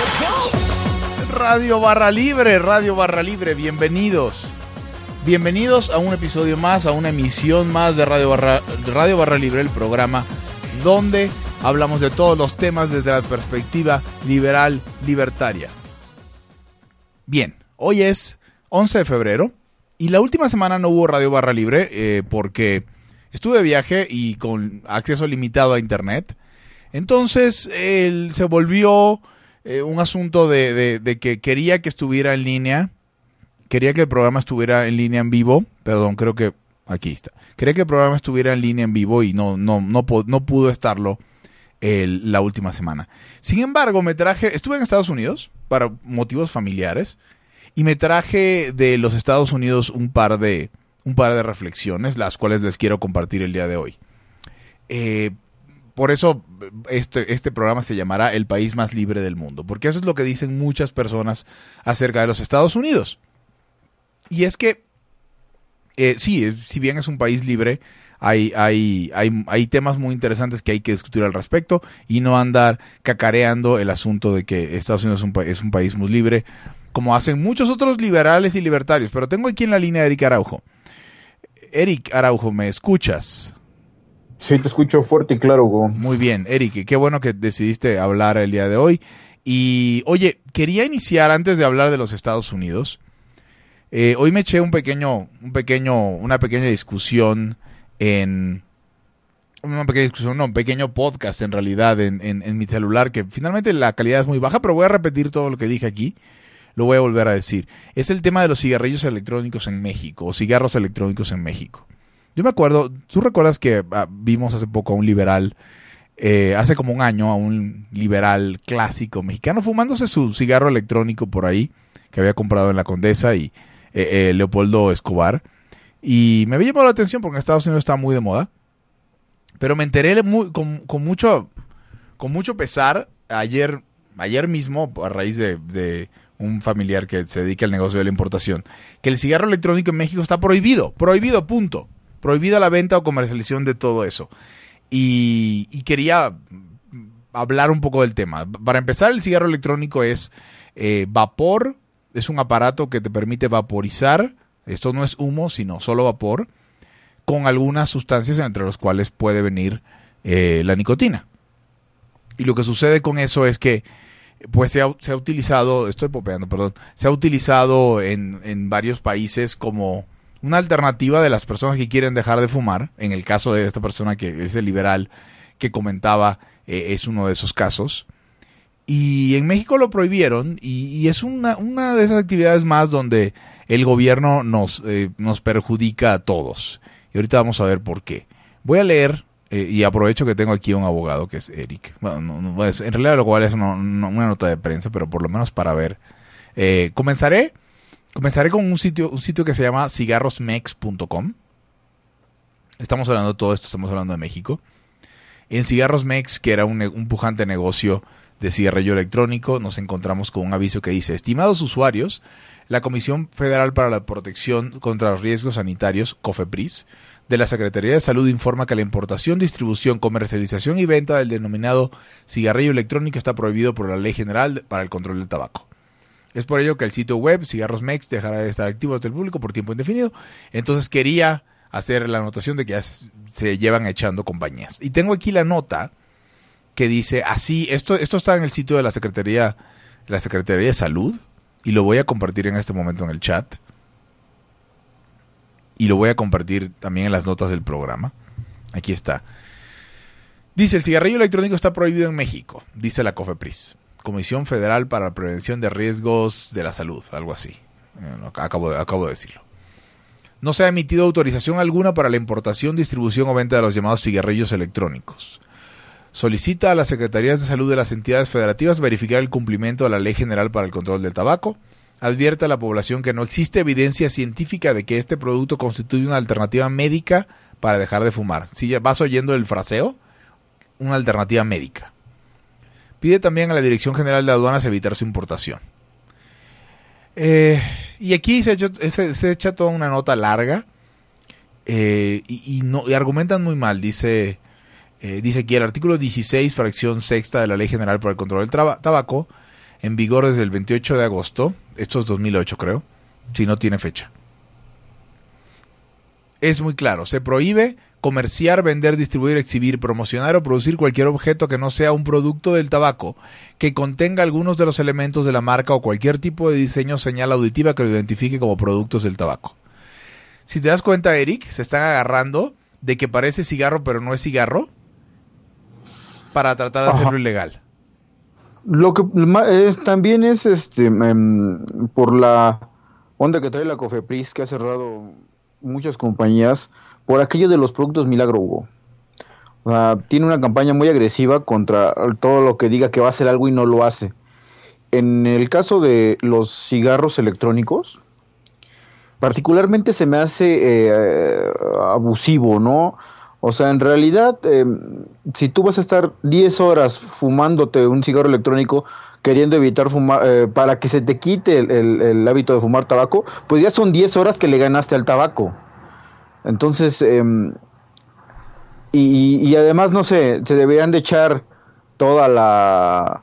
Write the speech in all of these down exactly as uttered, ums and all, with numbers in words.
Radio Barra Libre, Radio Barra Libre, bienvenidos. Bienvenidos a un episodio más, a una emisión más de Radio Barra, Radio Barra Libre, el programa donde hablamos de todos los temas desde la perspectiva liberal, libertaria. Bien, hoy es once de febrero y la última semana no hubo Radio Barra Libre eh, porque estuve de viaje y con acceso limitado a internet. Entonces él se volvió eh, un asunto de, de, de que quería que estuviera en línea, quería que el programa estuviera en línea en vivo, perdón, creo que aquí está, quería que el programa estuviera en línea en vivo y no, no, no, no pudo estarlo el, la última semana. Sin embargo, me traje, estuve en Estados Unidos para motivos familiares y me traje de los Estados Unidos un par de, un par de reflexiones, las cuales les quiero compartir el día de hoy. Eh, Por eso este, este programa se llamará El País Más Libre del Mundo, porque eso es lo que dicen muchas personas acerca de los Estados Unidos. Y es que, eh, sí, si bien es un país libre, hay, hay, hay, hay temas muy interesantes que hay que discutir al respecto y no andar cacareando el asunto de que Estados Unidos es un, es un país muy libre, como hacen muchos otros liberales y libertarios. Pero tengo aquí en la línea a Eric Araujo. Eric Araujo, ¿me escuchas? Sí, te escucho fuerte y claro, Hugo. Muy bien, Eric, qué bueno que decidiste hablar el día de hoy. Y, oye, quería iniciar antes de hablar de los Estados Unidos. Eh, hoy me eché un pequeño, un pequeño, una pequeña discusión en... Una pequeña discusión, no, un pequeño podcast en realidad en, en, en mi celular, que finalmente la calidad es muy baja, pero voy a repetir todo lo que dije aquí. Lo voy a volver a decir. Es el tema de los cigarrillos electrónicos en México, o cigarros electrónicos en México. Yo me acuerdo, ¿tú recuerdas que ah, vimos hace poco a un liberal, eh, hace como un año, a un liberal clásico mexicano fumándose su cigarro electrónico por ahí, que había comprado en la Condesa, y eh, eh, Leopoldo Escobar? Y me había llamado la atención porque en Estados Unidos está muy de moda, pero me enteré muy, con, con, mucho, con mucho pesar ayer, ayer mismo, a raíz de, de un familiar que se dedica al negocio de la importación, que el cigarro electrónico en México está prohibido, prohibido, punto. Prohibida la venta o comercialización de todo eso. Y, y quería hablar un poco del tema. Para empezar, el cigarro electrónico es eh, vapor, es un aparato que te permite vaporizar, esto no es humo, sino solo vapor, con algunas sustancias entre las cuales puede venir eh, la nicotina. Y lo que sucede con eso es que pues se ha, se ha utilizado, estoy popeando, perdón, se ha utilizado en, en varios países como una alternativa de las personas que quieren dejar de fumar. En el caso de esta persona que es el liberal que comentaba, eh, es uno de esos casos. Y en México lo prohibieron y, y es una, una de esas actividades más donde el gobierno nos, eh, nos perjudica a todos. Y ahorita vamos a ver por qué. Voy a leer, eh, y aprovecho que tengo aquí a un abogado que es Eric. Bueno, no, no, es, en realidad lo cual es una, una nota de prensa, pero por lo menos para ver. Eh, comenzaré. Comenzaré con un sitio, un sitio que se llama cigarros mex punto com. Estamos hablando de todo esto, estamos hablando de México. En Cigarros Mex, que era un, un pujante negocio de cigarrillo electrónico, nos encontramos con un aviso que dice: estimados usuarios, la Comisión Federal para la Protección contra los Riesgos Sanitarios, COFEPRIS, de la Secretaría de Salud informa que la importación, distribución, comercialización y venta del denominado cigarrillo electrónico está prohibido por la Ley General para el Control del Tabaco. Es por ello que el sitio web Cigarros Mex dejará de estar activo ante el público por tiempo indefinido. Entonces quería hacer la anotación de que ya se llevan echando compañías. Y tengo aquí la nota que dice así, esto, esto está en el sitio de la Secretaría, la Secretaría de Salud, y lo voy a compartir en este momento en el chat. Y lo voy a compartir también en las notas del programa. Aquí está. Dice: el cigarrillo electrónico está prohibido en México, dice la COFEPRIS, Comisión Federal para la Prevención de Riesgos de la Salud, algo así. Acabo de, acabo de decirlo. No se ha emitido autorización alguna para la importación, distribución o venta de los llamados cigarrillos electrónicos. Solicita a las Secretarías de Salud de las entidades federativas verificar el cumplimiento de la Ley General para el Control del Tabaco. Advierte a la población que no existe evidencia científica de que este producto constituye una alternativa médica para dejar de fumar. Si ya vas oyendo el fraseo, una alternativa médica. Pide también a la Dirección General de Aduanas evitar su importación. Eh, y aquí se, hecho, se, se echa toda una nota larga eh, y, y, no, y argumentan muy mal. Dice, eh, dice aquí el artículo dieciséis, fracción sexta de la Ley General para el Control del Traba, Tabaco, en vigor desde el veintiocho de agosto, esto es dos mil ocho creo, si no tiene fecha. Es muy claro, se prohíbe comerciar, vender, distribuir, exhibir, promocionar o producir cualquier objeto que no sea un producto del tabaco, que contenga algunos de los elementos de la marca o cualquier tipo de diseño o señal auditiva que lo identifique como productos del tabaco. Si te das cuenta, Eric, se están agarrando de que parece cigarro pero no es cigarro para tratar de hacerlo Ajá. ilegal. Lo que eh, también es este eh, por la onda que trae la COFEPRIS, que ha cerrado muchas compañías por aquello de los productos milagro, Hugo. O sea, tiene una campaña muy agresiva contra todo lo que diga que va a hacer algo y no lo hace. En el caso de los cigarros electrónicos, particularmente se me hace eh, abusivo, ¿no? O sea, en realidad, eh, si tú vas a estar diez horas fumándote un cigarro electrónico, queriendo evitar fumar, eh, para que se te quite el, el, el hábito de fumar tabaco, pues ya son diez horas que le ganaste al tabaco. Entonces, eh, y, y además, no sé, se deberían de echar toda la...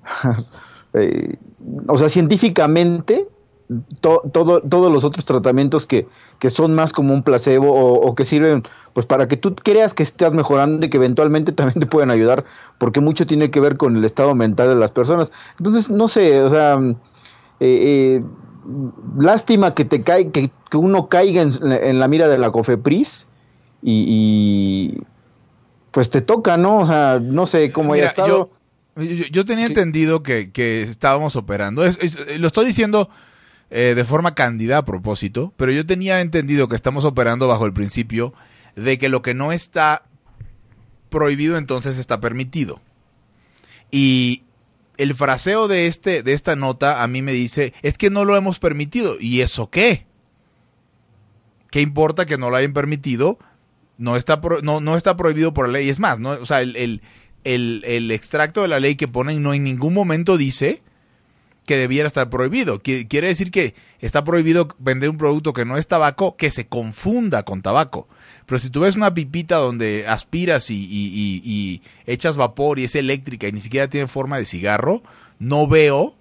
eh, o sea, científicamente... To, todo, todos los otros tratamientos que, que son más como un placebo o, o que sirven pues para que tú creas que estás mejorando y que eventualmente también te pueden ayudar, porque mucho tiene que ver con el estado mental de las personas. Entonces, no sé, o sea, eh, eh, lástima que te cae, que, que uno caiga en, en la mira de la COFEPRIS y, y pues te toca, ¿no? O sea, no sé cómo haya estado. Yo, yo, yo tenía sí. entendido que, que estábamos operando, es, es, lo estoy diciendo... Eh, de forma cándida a propósito, pero yo tenía entendido que estamos operando bajo el principio de que lo que no está prohibido entonces está permitido. Y el fraseo de este de esta nota a mí me dice, es que no lo hemos permitido. ¿Y eso qué? ¿Qué importa que no lo hayan permitido? No está pro, no, no está prohibido por la ley. Es más, no, o sea, el, el, el, el extracto de la ley que ponen no en ningún momento dice que debiera estar prohibido. Quiere decir que está prohibido vender un producto que no es tabaco, que se confunda con tabaco. Pero si tú ves una pipita donde aspiras y, y, y, y echas vapor y es eléctrica y ni siquiera tiene forma de cigarro, no veo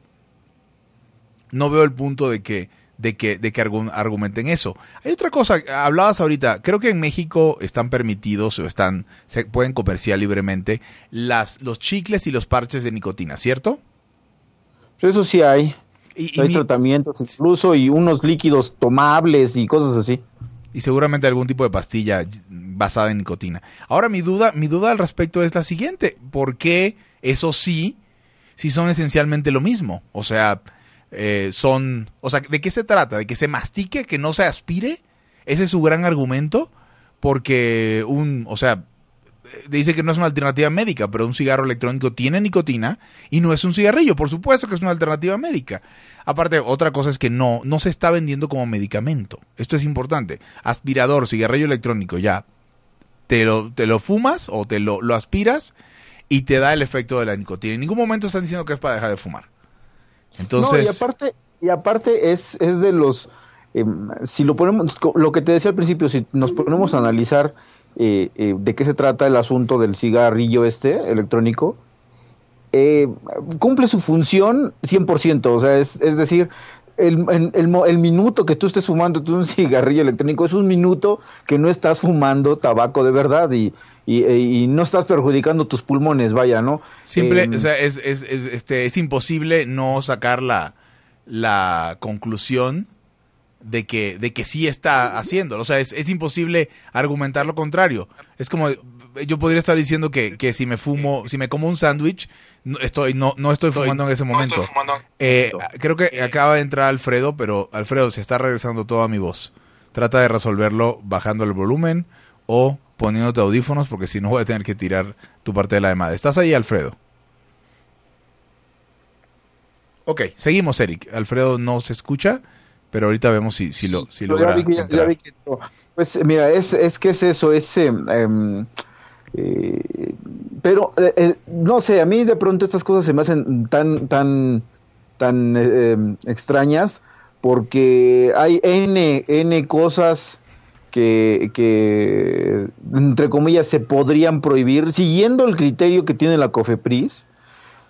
no veo el punto de que de que, de que argumenten eso. Hay otra cosa, hablabas ahorita, creo que en México están permitidos o están se pueden comerciar libremente las los chicles y los parches de nicotina, ¿cierto? Eso sí hay. Y, hay y tratamientos incluso y unos líquidos tomables y cosas así. Y seguramente algún tipo de pastilla basada en nicotina. Ahora mi duda, mi duda al respecto es la siguiente. ¿Por qué eso sí, si son esencialmente lo mismo? O sea, eh, son... O sea, ¿de qué se trata? ¿De que se mastique, que no se aspire? ¿Ese es su gran argumento? Porque un... O sea... dice que no es una alternativa médica, pero un cigarro electrónico tiene nicotina y no es un cigarrillo. Por supuesto que es una alternativa médica. Aparte, otra cosa es que no, no se está vendiendo como medicamento. Esto es importante. Aspirador, cigarrillo electrónico, ya. Te lo, te lo fumas o te lo, lo aspiras y te da el efecto de la nicotina. En ningún momento están diciendo que es para dejar de fumar. Entonces... No, y aparte, y aparte es, es de los... Eh, si lo ponemos, lo que te decía al principio, si nos ponemos a analizar... Eh, eh, de qué se trata el asunto del cigarrillo este electrónico, eh, cumple su función cien por ciento, o sea, es, es decir, el, el, el, el minuto que tú estés fumando un cigarrillo electrónico es un minuto que no estás fumando tabaco de verdad y, y, y no estás perjudicando tus pulmones, vaya, ¿no? Simple, eh, o sea, es, es, es, este, es imposible no sacar la, la conclusión de que de que sí está haciéndolo. O sea, es, es imposible argumentar lo contrario. Es como, yo podría estar diciendo que, que si me fumo, si me como un sándwich, no estoy, no, no estoy fumando en ese momento. Eh, creo que acaba de entrar Alfredo, pero Alfredo, se está regresando toda mi voz. Trata de resolverlo bajando el volumen o poniéndote audífonos, porque si no voy a tener que tirar tu parte de la llamada. ¿Estás ahí, Alfredo? Ok, seguimos, Eric. Alfredo no se escucha, pero ahorita vemos si, si lo si logra ya vi que, ya, ya vi que no. Pues mira, es, es que es eso, es eh, eh, pero eh, no sé, a mí de pronto estas cosas se me hacen tan tan tan eh, extrañas, porque hay n n cosas que que entre comillas se podrían prohibir siguiendo el criterio que tiene la COFEPRIS.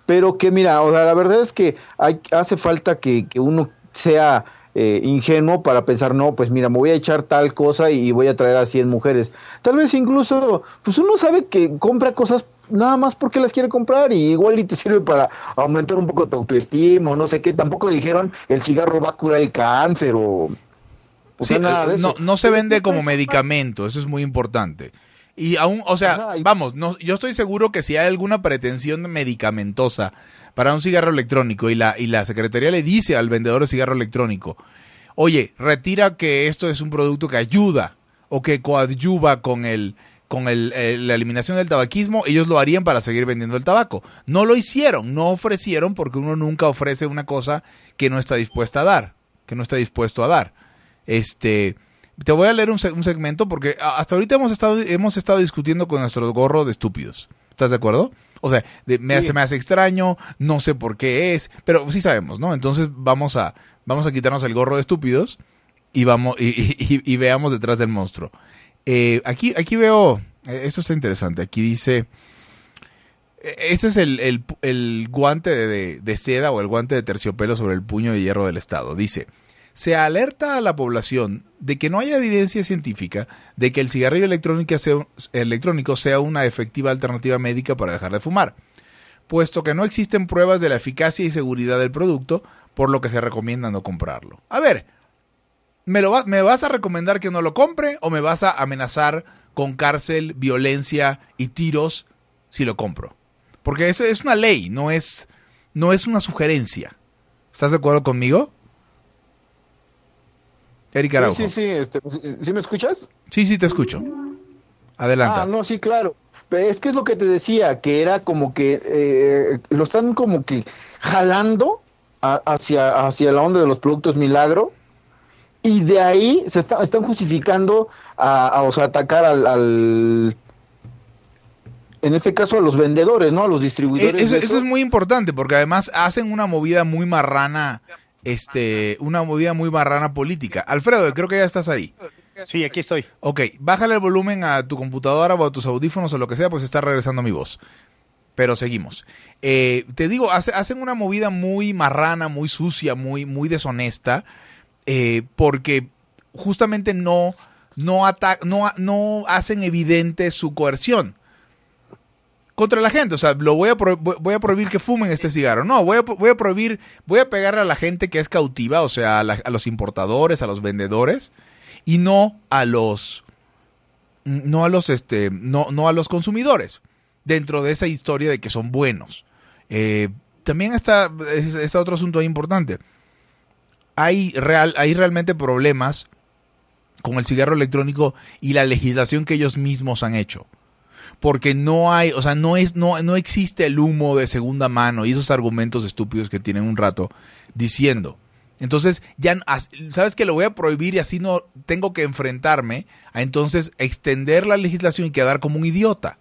pero que mira, o sea, la verdad es que hay, hace falta que, que uno sea eh, ingenuo para pensar, no, pues mira, me voy a echar tal cosa y voy a traer a cien mujeres. Tal vez incluso, pues uno sabe que compra cosas nada más porque las quiere comprar y igual y te sirve para aumentar un poco tu autoestima o no sé qué. Tampoco dijeron el cigarro va a curar el cáncer o... o sí, sea, nada de no, eso. no se vende como medicamento, eso es muy importante. Y aún, o sea, Ajá, y... vamos, no, yo estoy seguro que si hay alguna pretensión medicamentosa para un cigarro electrónico y la, y la Secretaría le dice al vendedor de cigarro electrónico, oye, retira que esto es un producto que ayuda o que coadyuva con el con el, el, la eliminación del tabaquismo, ellos lo harían para seguir vendiendo el tabaco. No lo hicieron, no ofrecieron, porque uno nunca ofrece una cosa que no está dispuesta a dar, que no está dispuesto a dar. Este, te voy a leer un, un segmento porque hasta ahorita hemos estado, hemos estado discutiendo con nuestro gorro de estúpidos. ¿Estás de acuerdo? O sea, de, me, sí. se me hace extraño, no sé por qué es, pero sí sabemos, ¿no? Entonces vamos a, vamos a quitarnos el gorro de estúpidos y vamos y, y, y veamos detrás del monstruo. Eh, aquí, aquí veo, esto está interesante, aquí dice, este es el, el, el guante de, de seda o el guante de terciopelo sobre el puño de hierro del Estado. Dice, se alerta a la población de que no hay evidencia científica de que el cigarrillo electrónico sea, electrónico sea una efectiva alternativa médica para dejar de fumar, puesto que no existen pruebas de la eficacia y seguridad del producto, por lo que se recomienda no comprarlo. A ver, ¿Me, lo va, ¿Me vas a recomendar que no lo compre o me vas a amenazar con cárcel, violencia y tiros si lo compro? Porque eso es una ley, no es, no es una sugerencia. ¿Estás de acuerdo conmigo? Eric Araujo. Sí, sí, sí, este, ¿sí me escuchas? Sí, sí, te escucho. Adelanta. Ah, no, sí, claro. Es que es lo que te decía, que era como que eh, lo están como que jalando a, hacia, hacia la onda de los productos milagro. Y de ahí se está, están justificando a, a o sea, atacar al, al, en este caso a los vendedores, ¿no? A los distribuidores. Eso, eso es muy importante porque además hacen una movida muy marrana, este, una movida muy marrana política. Alfredo, creo que ya estás ahí. Sí, aquí estoy. Ok, bájale el volumen a tu computadora o a tus audífonos o lo que sea, pues está regresando mi voz. Pero seguimos. Eh, te digo, hace, hacen una movida muy marrana, muy sucia, muy, muy deshonesta. Eh, porque justamente no, no, no, no hacen evidente su coerción contra la gente. O sea, lo voy a, pro voy a prohibir que fumen este cigarro. No, voy a, voy a prohibir, voy a pegarle a la gente que es cautiva, o sea, a, la, a los importadores, a los vendedores, y no a los, no a los, este, no, no a los consumidores, dentro de esa historia de que son buenos. Eh, también está, está otro asunto ahí importante. Hay, real, hay realmente problemas con el cigarro electrónico y la legislación que ellos mismos han hecho. Porque no hay, o sea, no es, no, no existe el humo de segunda mano y esos argumentos estúpidos que tienen un rato diciendo. Entonces, ya, ¿sabes qué? Lo voy a prohibir y así no tengo que enfrentarme a entonces extender la legislación y quedar como un idiota.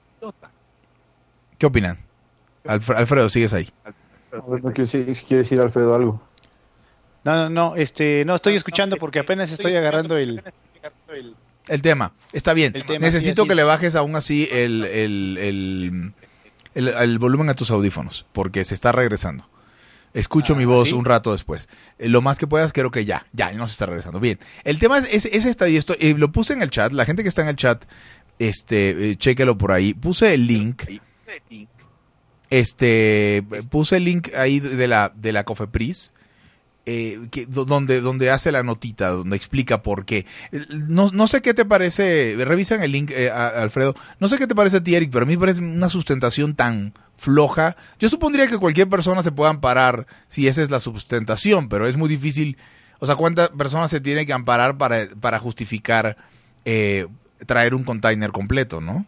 ¿Qué opinan? Alfredo, sigues ahí. No quiere decir Alfredo algo. No, no, no, este, no estoy escuchando porque apenas estoy agarrando el... El tema, está bien. Tema, Necesito sí, que le bajes aún así el, el, el, el, el volumen a tus audífonos, porque se está regresando. Escucho ah, mi voz ¿sí? un rato después. Eh, lo más que puedas, creo que ya, ya, no se está regresando. Bien, el tema es, es, es esta, y esto, eh, lo puse en el chat, la gente que está en el chat, este, eh, chéquelo por ahí. Puse el link, este, puse el link ahí de la, de la Cofepris, Eh, que, donde, donde hace la notita, donde explica por qué. No, no sé qué te parece, revisan el link, eh, a, Alfredo, no sé qué te parece a ti, Eric, pero a mí me parece una sustentación tan floja. Yo supondría que cualquier persona se pueda amparar si esa es la sustentación, pero es muy difícil. O sea, ¿cuántas personas se tienen que amparar para, para justificar eh, traer un container completo, no?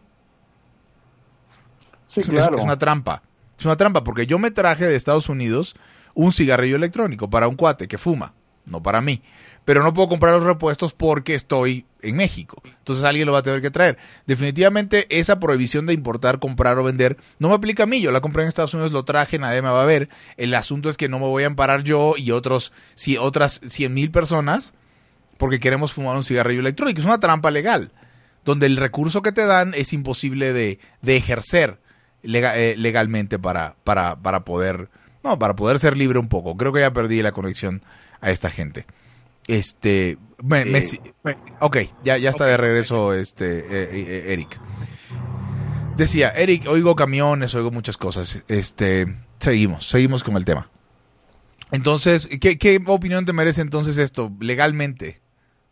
Sí, es, claro. es, es una trampa. Es una trampa porque yo me traje de Estados Unidos un cigarrillo electrónico para un cuate que fuma, no para mí. Pero no puedo comprar los repuestos porque estoy en México. Entonces alguien lo va a tener que traer. Definitivamente esa prohibición de importar, comprar o vender no me aplica a mí. Yo la compré en Estados Unidos, lo traje, nadie me va a ver. El asunto es que no me voy a amparar yo y otros, si, otras cien mil personas porque queremos fumar un cigarrillo electrónico. Es una trampa legal, donde el recurso que te dan es imposible de, de ejercer lega, eh, legalmente para, para, para poder, no, para poder ser libre un poco. Creo que ya perdí la conexión a esta gente. Este, me, me, ok, ya, ya está de regreso este eh, eh, Eric. Decía, Eric, oigo camiones, oigo muchas cosas. Este, seguimos, seguimos con el tema. Entonces, ¿qué, qué opinión te merece entonces esto, legalmente?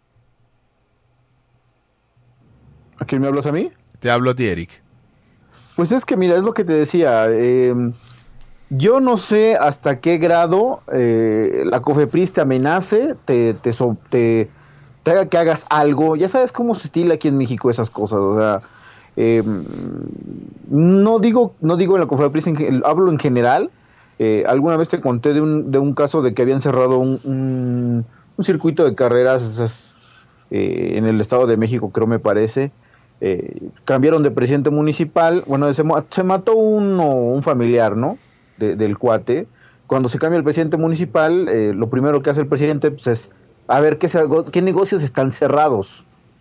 ¿A quién me hablas a mí? Te hablo a ti, Eric. Pues es que, mira, es lo que te decía. Eh, yo no sé hasta qué grado eh, la COFEPRIS te amenace, te, te, so, te, te haga que hagas algo. Ya sabes cómo se estila aquí en México esas cosas, o sea... Eh, no digo no digo en la COFEPRIS, en, hablo en general. Eh, alguna vez te conté de un, de un caso de que habían cerrado un, un, un circuito de carreras esas, eh, en el Estado de México, creo me parece. Eh, cambiaron de presidente municipal. Bueno, se, se mató uno, un familiar, ¿no? De, del cuate. Cuando se cambia el presidente municipal, eh, lo primero que hace el presidente pues, es a ver qué, se, qué negocios están cerrados.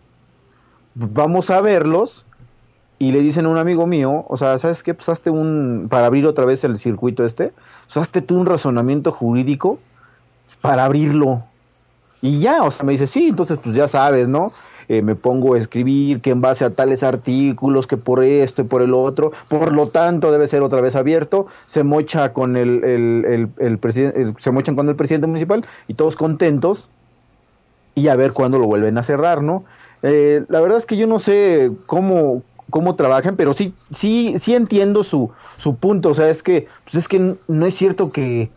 Vamos a verlos. Y le dicen a un amigo mío, o sea, ¿sabes qué? Pues hazte un, para abrir otra vez el circuito este, pues hazte tú un razonamiento jurídico para abrirlo. Y ya, o sea, me dice, sí, entonces pues ya sabes, ¿no? Eh, me pongo a escribir que en base a tales artículos, que por esto y por el otro, por lo tanto debe ser otra vez abierto, se mocha con el, el, el, el presidente, se mochan con el presidente municipal y todos contentos, y a ver cuándo lo vuelven a cerrar, ¿no? Eh, la verdad es que yo no sé cómo... cómo trabajan, pero sí sí sí entiendo su su punto, o sea, es que pues es que no es cierto que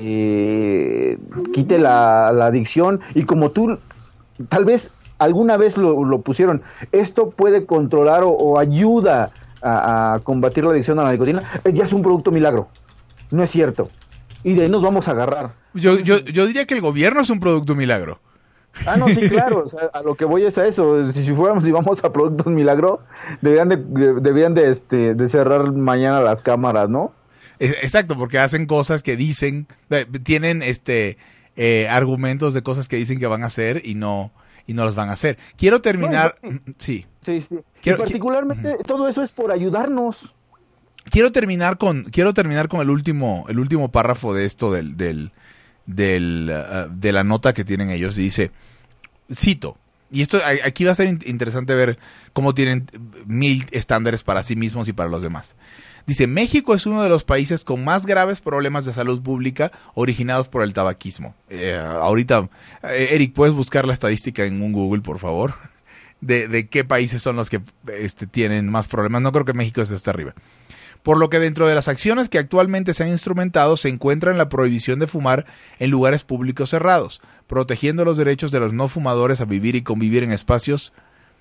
eh, quite la, la adicción, y como tú tal vez alguna vez lo, lo pusieron, esto puede controlar o, o ayuda a, a combatir la adicción a la nicotina, ya es un producto milagro. No es cierto, y de ahí nos vamos a agarrar. Yo, yo, yo diría que el gobierno es un producto milagro. Ah, no, sí, claro, o sea, a lo que voy es a eso. Si, si fuéramos y vamos a productos milagro, deberían de, de deberían de este de cerrar mañana las cámaras, ¿no? Exacto, porque hacen cosas que dicen, tienen este eh, argumentos de cosas que dicen que van a hacer y no y no las van a hacer. Quiero terminar, no, no, sí. Sí, sí. Quiero, y particularmente uh-huh. todo eso es por ayudarnos. Quiero terminar con quiero terminar con el último el último párrafo de esto del del Del, uh, de la nota que tienen ellos. Dice, cito, y esto aquí va a ser interesante ver cómo tienen mil estándares para sí mismos y para los demás. Dice, México es uno de los países con más graves problemas de salud pública originados por el tabaquismo. Eh, ahorita, eh, Eric, ¿puedes buscar la estadística en un Google, por favor? De, de qué países son los que este, tienen más problemas. No creo que México esté hasta arriba. Por lo que dentro de las acciones que actualmente se han instrumentado se encuentra en la prohibición de fumar en lugares públicos cerrados, protegiendo los derechos de los no fumadores a vivir y convivir en espacios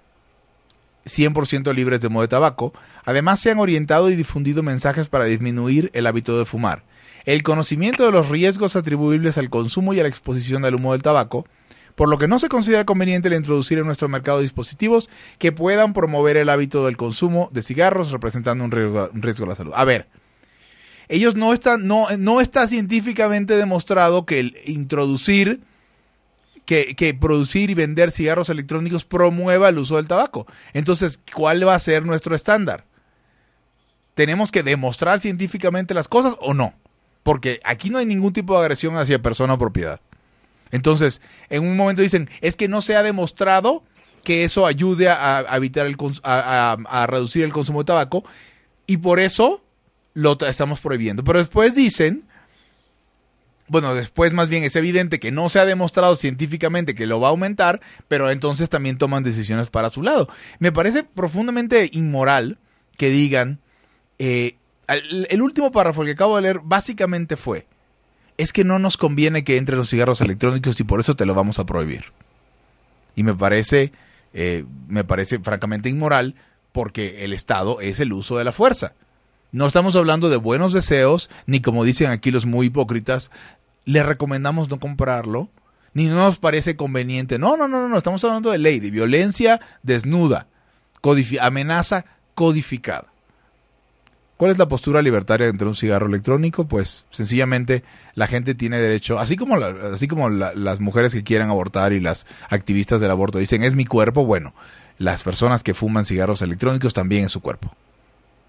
cien por ciento libres de humo de tabaco. Además, se han orientado y difundido mensajes para disminuir el hábito de fumar. El conocimiento de los riesgos atribuibles al consumo y a la exposición al humo del tabaco, por lo que no se considera conveniente el introducir en nuestro mercado dispositivos que puedan promover el hábito del consumo de cigarros, representando un riesgo, un riesgo a la salud. A ver, ellos no están, no, no está científicamente demostrado que el introducir, que, que producir y vender cigarros electrónicos promueva el uso del tabaco. Entonces, ¿cuál va a ser nuestro estándar? ¿Tenemos que demostrar científicamente las cosas o no? Porque aquí no hay ningún tipo de agresión hacia persona o propiedad. Entonces, en un momento dicen, es que no se ha demostrado que eso ayude a, a evitar el a, a, a reducir el consumo de tabaco y por eso lo estamos prohibiendo. Pero después dicen, bueno, después más bien es evidente que no se ha demostrado científicamente que lo va a aumentar, pero entonces también toman decisiones para su lado. Me parece profundamente inmoral que digan, eh, el, el último párrafo que acabo de leer básicamente fue, es que no nos conviene que entren los cigarros electrónicos y por eso te lo vamos a prohibir. Y me parece, eh, me parece francamente inmoral porque el Estado es el uso de la fuerza. No estamos hablando de buenos deseos, ni como dicen aquí los muy hipócritas, les recomendamos no comprarlo, ni no nos parece conveniente. No, no, no, no, estamos hablando de ley, de violencia desnuda, codifi- amenaza codificada. ¿Cuál es la postura libertaria entre un cigarro electrónico? Pues sencillamente la gente tiene derecho, así como, la, así como la, las mujeres que quieran abortar y las activistas del aborto dicen es mi cuerpo, bueno, las personas que fuman cigarros electrónicos también es su cuerpo.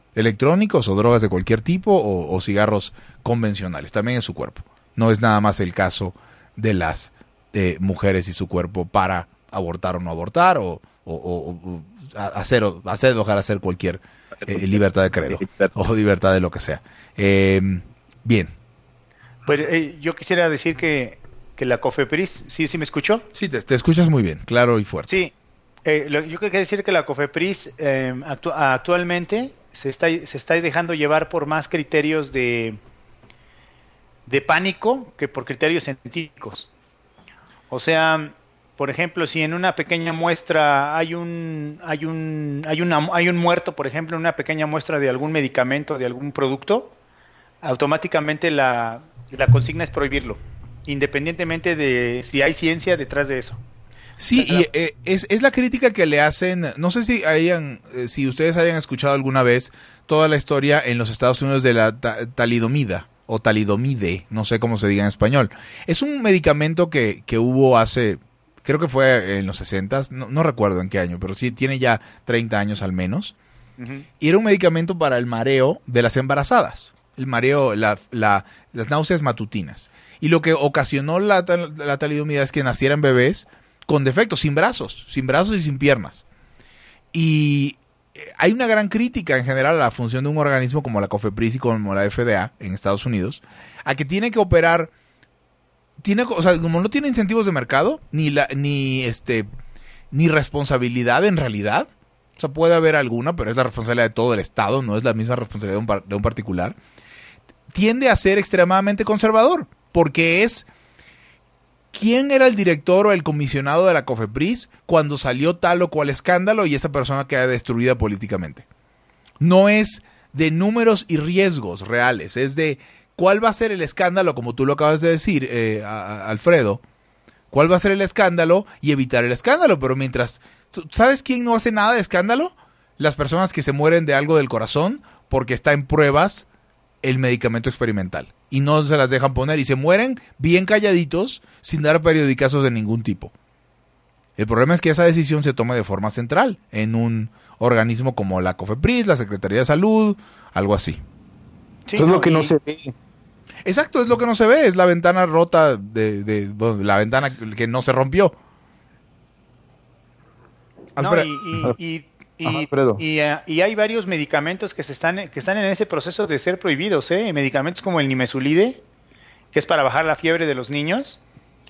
electrónicos o drogas de cualquier tipo o, o cigarros convencionales, también en su cuerpo. No es nada más el caso de las eh, mujeres y su cuerpo para abortar o no abortar o, o, o, o hacer o hacer dejar hacer cualquier eh, libertad de credo o libertad de lo que sea. Eh, bien. Pues eh, yo quisiera decir que, que la COFEPRIS, ¿sí, sí me escuchó? Sí, te, te escuchas muy bien, claro y fuerte. Sí, eh, lo, yo quería decir que la COFEPRIS eh, actu actualmente se está, se está dejando llevar por más criterios de, de pánico que por criterios científicos. O sea, por ejemplo, si en una pequeña muestra hay un hay un hay una hay un muerto, por ejemplo, en una pequeña muestra de algún medicamento, de algún producto, automáticamente la, la consigna es prohibirlo, independientemente de si hay ciencia detrás de eso. Sí, y eh, es, es la crítica que le hacen, no sé si hayan, eh, si ustedes hayan escuchado alguna vez toda la historia en los Estados Unidos de la ta talidomida o talidomide, no sé cómo se diga en español. Es un medicamento que, que hubo hace, creo que fue en los sesentas, no, no recuerdo en qué año, pero sí tiene ya treinta años al menos. Uh-huh. Y era un medicamento para el mareo de las embarazadas, el mareo, la, la, las náuseas matutinas. Y lo que ocasionó la, la talidomida es que nacieran bebés con defectos, sin brazos, sin brazos y sin piernas. Y hay una gran crítica en general a la función de un organismo como la COFEPRIS y como la F D A en Estados Unidos, a que tiene que operar, tiene, o sea, como no tiene incentivos de mercado, ni la, ni este, ni responsabilidad en realidad. O sea, puede haber alguna, pero es la responsabilidad de todo el Estado, no es la misma responsabilidad de un, par, de un particular. Tiende a ser extremadamente conservador, porque es ¿quién era el director o el comisionado de la COFEPRIS cuando salió tal o cual escándalo y esa persona queda destruida políticamente? No es de números y riesgos reales, es de cuál va a ser el escándalo, como tú lo acabas de decir, eh, a, a Alfredo, cuál va a ser el escándalo y evitar el escándalo. Pero mientras, ¿sabes quién no hace nada de escándalo? Las personas que se mueren de algo del corazón porque está en pruebas el medicamento experimental y no se las dejan poner y se mueren bien calladitos sin dar periodicazos de ningún tipo. El problema es que esa decisión se toma de forma central en un organismo como la COFEPRIS, la Secretaría de Salud, algo así. Sí, Eso es lo que no se ve. Exacto, es lo que no se ve, es la ventana rota, de, de bueno, la ventana que no se rompió. Alfred... No, y, y, y... Y, Ajá, y, uh, y hay varios medicamentos que se están que están en ese proceso de ser prohibidos, ¿eh? Medicamentos como el nimesulide, que es para bajar la fiebre de los niños.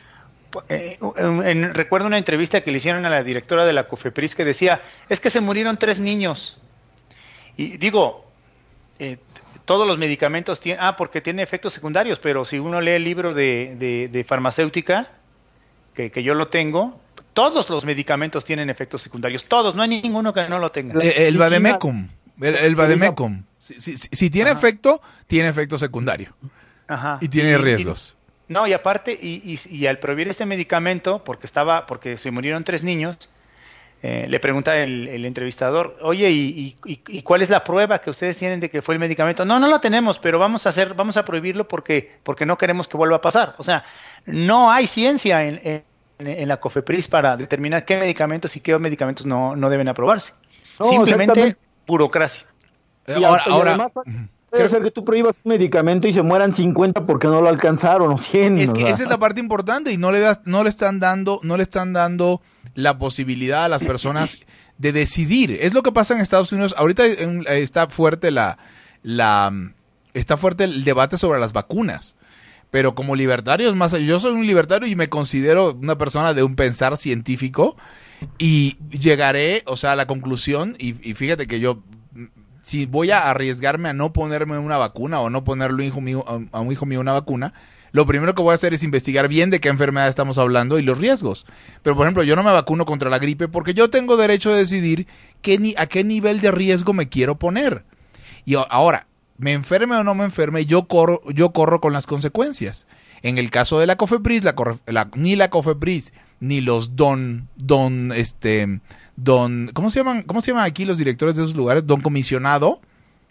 Eh, en, en, recuerdo una entrevista que le hicieron a la directora de la COFEPRIS que decía, es que se murieron tres niños. Y digo, eh, todos los medicamentos tienen, ah, porque tiene efectos secundarios, pero si uno lee el libro de, de, de farmacéutica, que, que yo lo tengo, todos los medicamentos tienen efectos secundarios, todos, no hay ninguno que no lo tenga. El, el vademecum, el, el vademecum, si, si, si tiene Ajá. efecto, tiene efecto secundario. Ajá. Y tiene y, riesgos. Y, no, y aparte, y, y, y al prohibir este medicamento, porque estaba, porque se murieron tres niños, eh, le pregunta el, el entrevistador, oye, ¿y, y, ¿y cuál es la prueba que ustedes tienen de que fue el medicamento? No, no la tenemos, pero vamos a hacer, vamos a prohibirlo porque, porque no queremos que vuelva a pasar. O sea, no hay ciencia en, en en la COFEPRIS para determinar qué medicamentos y qué medicamentos no, no deben aprobarse. No, simplemente burocracia. Y ahora, y ahora además, puede creo... ser que tú prohíbas un medicamento y se mueran cincuenta porque no lo alcanzaron o cien. Es que o sea. Esa es la parte importante y no le das, no le están dando, no le están dando la posibilidad a las personas de decidir. Es lo que pasa en Estados Unidos. Ahorita está fuerte la, la, está fuerte el debate sobre las vacunas. Pero como libertarios, más yo soy un libertario y me considero una persona de un pensar científico y llegaré, o sea, a la conclusión, y, y fíjate que yo, si voy a arriesgarme a no ponerme una vacuna o no ponerle a un hijo mío, a un hijo mío una vacuna, lo primero que voy a hacer es investigar bien de qué enfermedad estamos hablando y los riesgos. Pero, por ejemplo, yo no me vacuno contra la gripe porque yo tengo derecho a decidir qué ni, a qué nivel de riesgo me quiero poner. Y ahora, me enferme o no me enferme, yo corro, yo corro con las consecuencias. En el caso de la COFEPRIS, la, la, ni la COFEPRIS, ni los don, don, este, don, ¿cómo se llaman? ¿Cómo se llaman aquí los directores de esos lugares? Don comisionado.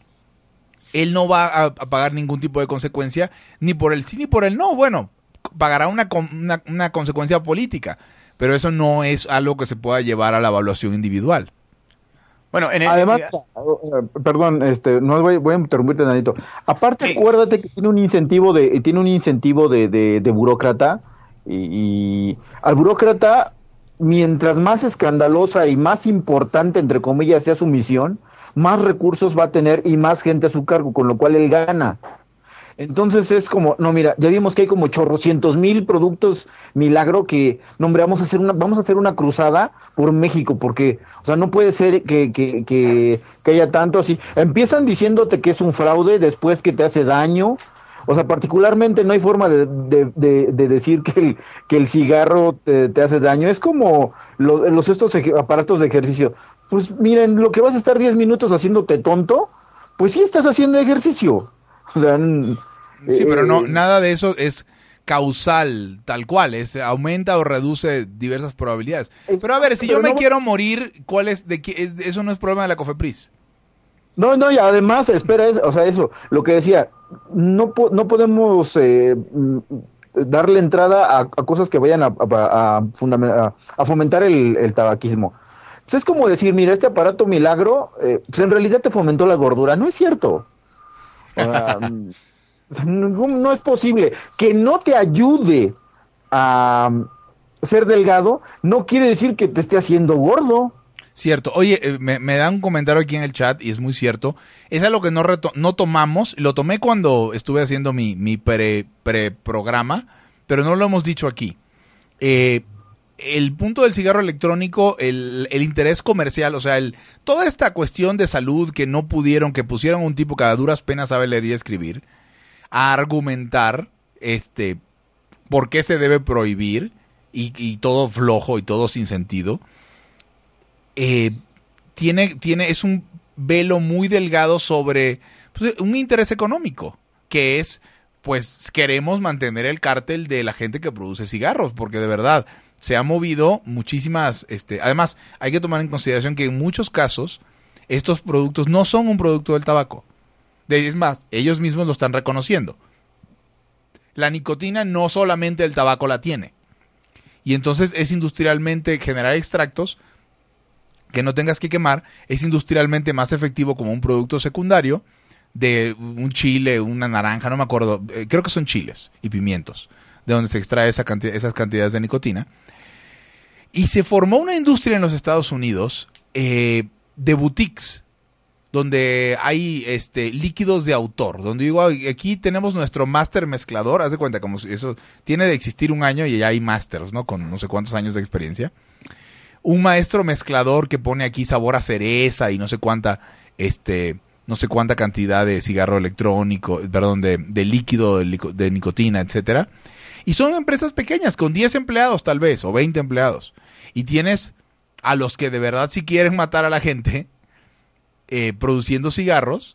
Él no va a, a pagar ningún tipo de consecuencia, ni por el sí ni por el no. Bueno, pagará una, una, una consecuencia política, pero eso no es algo que se pueda llevar a la evaluación individual. Bueno, en el, además, eh, perdón, este, no voy, voy a interrumpirte, Danito. Aparte, sí. Acuérdate que tiene un incentivo de, tiene un incentivo de, de, de burócrata, y, y al burócrata, mientras más escandalosa y más importante, entre comillas, sea su misión, más recursos va a tener y más gente a su cargo, con lo cual él gana. Entonces es como, no, mira, ya vimos que hay como chorrocientos mil productos milagro que, no, hombre, vamos a hacer una, vamos a hacer una cruzada por México, porque, o sea, no puede ser que, que, que, que haya tanto así. Empiezan diciéndote que es un fraude, después que te hace daño. O sea, particularmente no hay forma de, de, de, de decir que el, que el cigarro te, te hace daño. Es como los, los estos aparatos de ejercicio. Pues miren, lo que vas a estar diez minutos haciéndote tonto, pues sí estás haciendo ejercicio. O sea, sí, pero no, nada de eso es causal, tal cual, es aumenta o reduce diversas probabilidades. Es, pero a ver, si yo me no, quiero morir, ¿cuál es de qué? Eso no es problema de la COFEPRIS. No, no, y además, espera, es, o sea, eso, lo que decía, no, no podemos eh, darle entrada a, a cosas que vayan a, a, a, a fomentar el, el tabaquismo. Pues es como decir, mira, este aparato milagro, eh, pues en realidad te fomentó la gordura. No es cierto. Uh, no, no es posible. Que no te ayude a ser delgado no quiere decir que te esté haciendo gordo. Cierto. Oye, eh, me, me da un comentario aquí en el chat y es muy cierto. Es algo que no, reto- no tomamos. Lo tomé cuando estuve haciendo mi, mi pre, pre-programa, pero no lo hemos dicho aquí. Eh, el punto del cigarro electrónico, el, el interés comercial, o sea, el, toda esta cuestión de salud que no pudieron, que pusieron un tipo que a duras penas sabe leer y escribir, a argumentar este por qué se debe prohibir y, y todo flojo y todo sin sentido. Eh, tiene, tiene, es un velo muy delgado sobre pues, un interés económico, que es, pues, queremos mantener el cártel de la gente que produce cigarros, porque de verdad se ha movido muchísimas, este, además hay que tomar en consideración que en muchos casos estos productos no son un producto del tabaco. Es más, ellos mismos lo están reconociendo. La nicotina no solamente el tabaco la tiene. Y entonces es industrialmente generar extractos que no tengas que quemar, es industrialmente más efectivo como un producto secundario de un chile, una naranja, no me acuerdo, eh, creo que son chiles y pimientos, de donde se extrae esa cantidad, esas cantidades de nicotina. Y se formó una industria en los Estados Unidos eh, de boutiques, donde hay este líquidos de autor, donde digo, aquí tenemos nuestro máster mezclador, haz de cuenta, como si eso tiene de existir un año y ya hay másters, ¿no? Con no sé cuántos años de experiencia. Un maestro mezclador que pone aquí sabor a cereza y no sé cuánta, este, no sé cuánta cantidad de cigarro electrónico, perdón, de, de líquido de, de nicotina, etcétera. Y son empresas pequeñas, con diez empleados tal vez, o veinte empleados. Y tienes a los que de verdad sí quieren matar a la gente, eh, produciendo cigarros,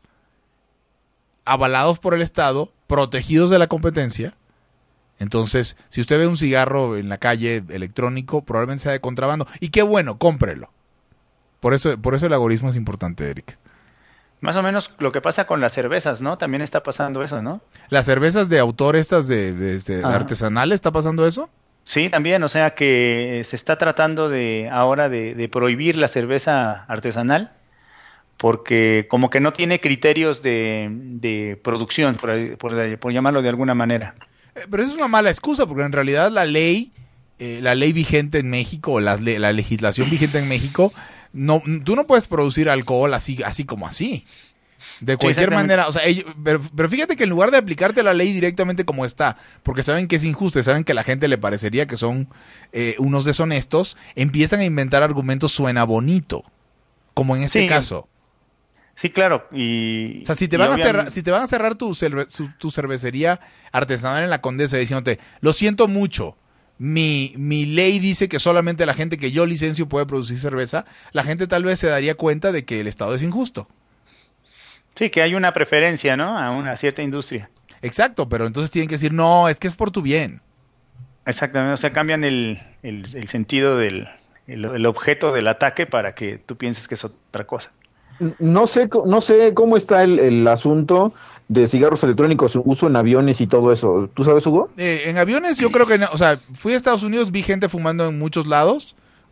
avalados por el Estado, protegidos de la competencia. Entonces, si usted ve un cigarro en la calle electrónico, probablemente sea de contrabando. Y qué bueno, cómprelo. Por eso, por eso el algoritmo es importante, Eric. Más o menos lo que pasa con las cervezas, ¿no? También está pasando eso, ¿no? ¿Las cervezas de autor, estas de, de, de artesanales, está pasando eso? Sí, también, o sea que se está tratando de ahora de, de prohibir la cerveza artesanal porque como que no tiene criterios de, de producción, por, por, por llamarlo de alguna manera. Pero eso es una mala excusa, porque en realidad la ley, eh, la ley vigente en México, la, la legislación vigente en México, no, tú no puedes producir alcohol así, así como así. De cualquier sí, manera, o sea, ellos, pero, pero fíjate que en lugar de aplicarte la ley directamente como está, porque saben que es injusto, saben que a la gente le parecería que son eh, unos deshonestos, empiezan a inventar argumentos suena bonito, como en este sí. caso. Sí, claro. Y, o sea, si te, van a cerrar, si te van a cerrar tu, cerve, tu cervecería artesanal en la Condesa diciéndote, lo siento mucho, mi, mi ley dice que solamente la gente que yo licencio puede producir cerveza, la gente tal vez se daría cuenta de que el Estado es injusto. Sí, que hay una preferencia, ¿no? A una cierta industria. Exacto, pero entonces tienen que decir, no, es que es por tu bien. Exactamente, o sea, cambian el, el, el sentido del el, el objeto del ataque para que tú pienses que es otra cosa. No sé, no sé cómo está el, el asunto de cigarros electrónicos, su uso en aviones y todo eso. ¿Tú sabes, Hugo? Eh, en aviones yo creo que no. O sea, fui a Estados Unidos, vi gente fumando en muchos lados,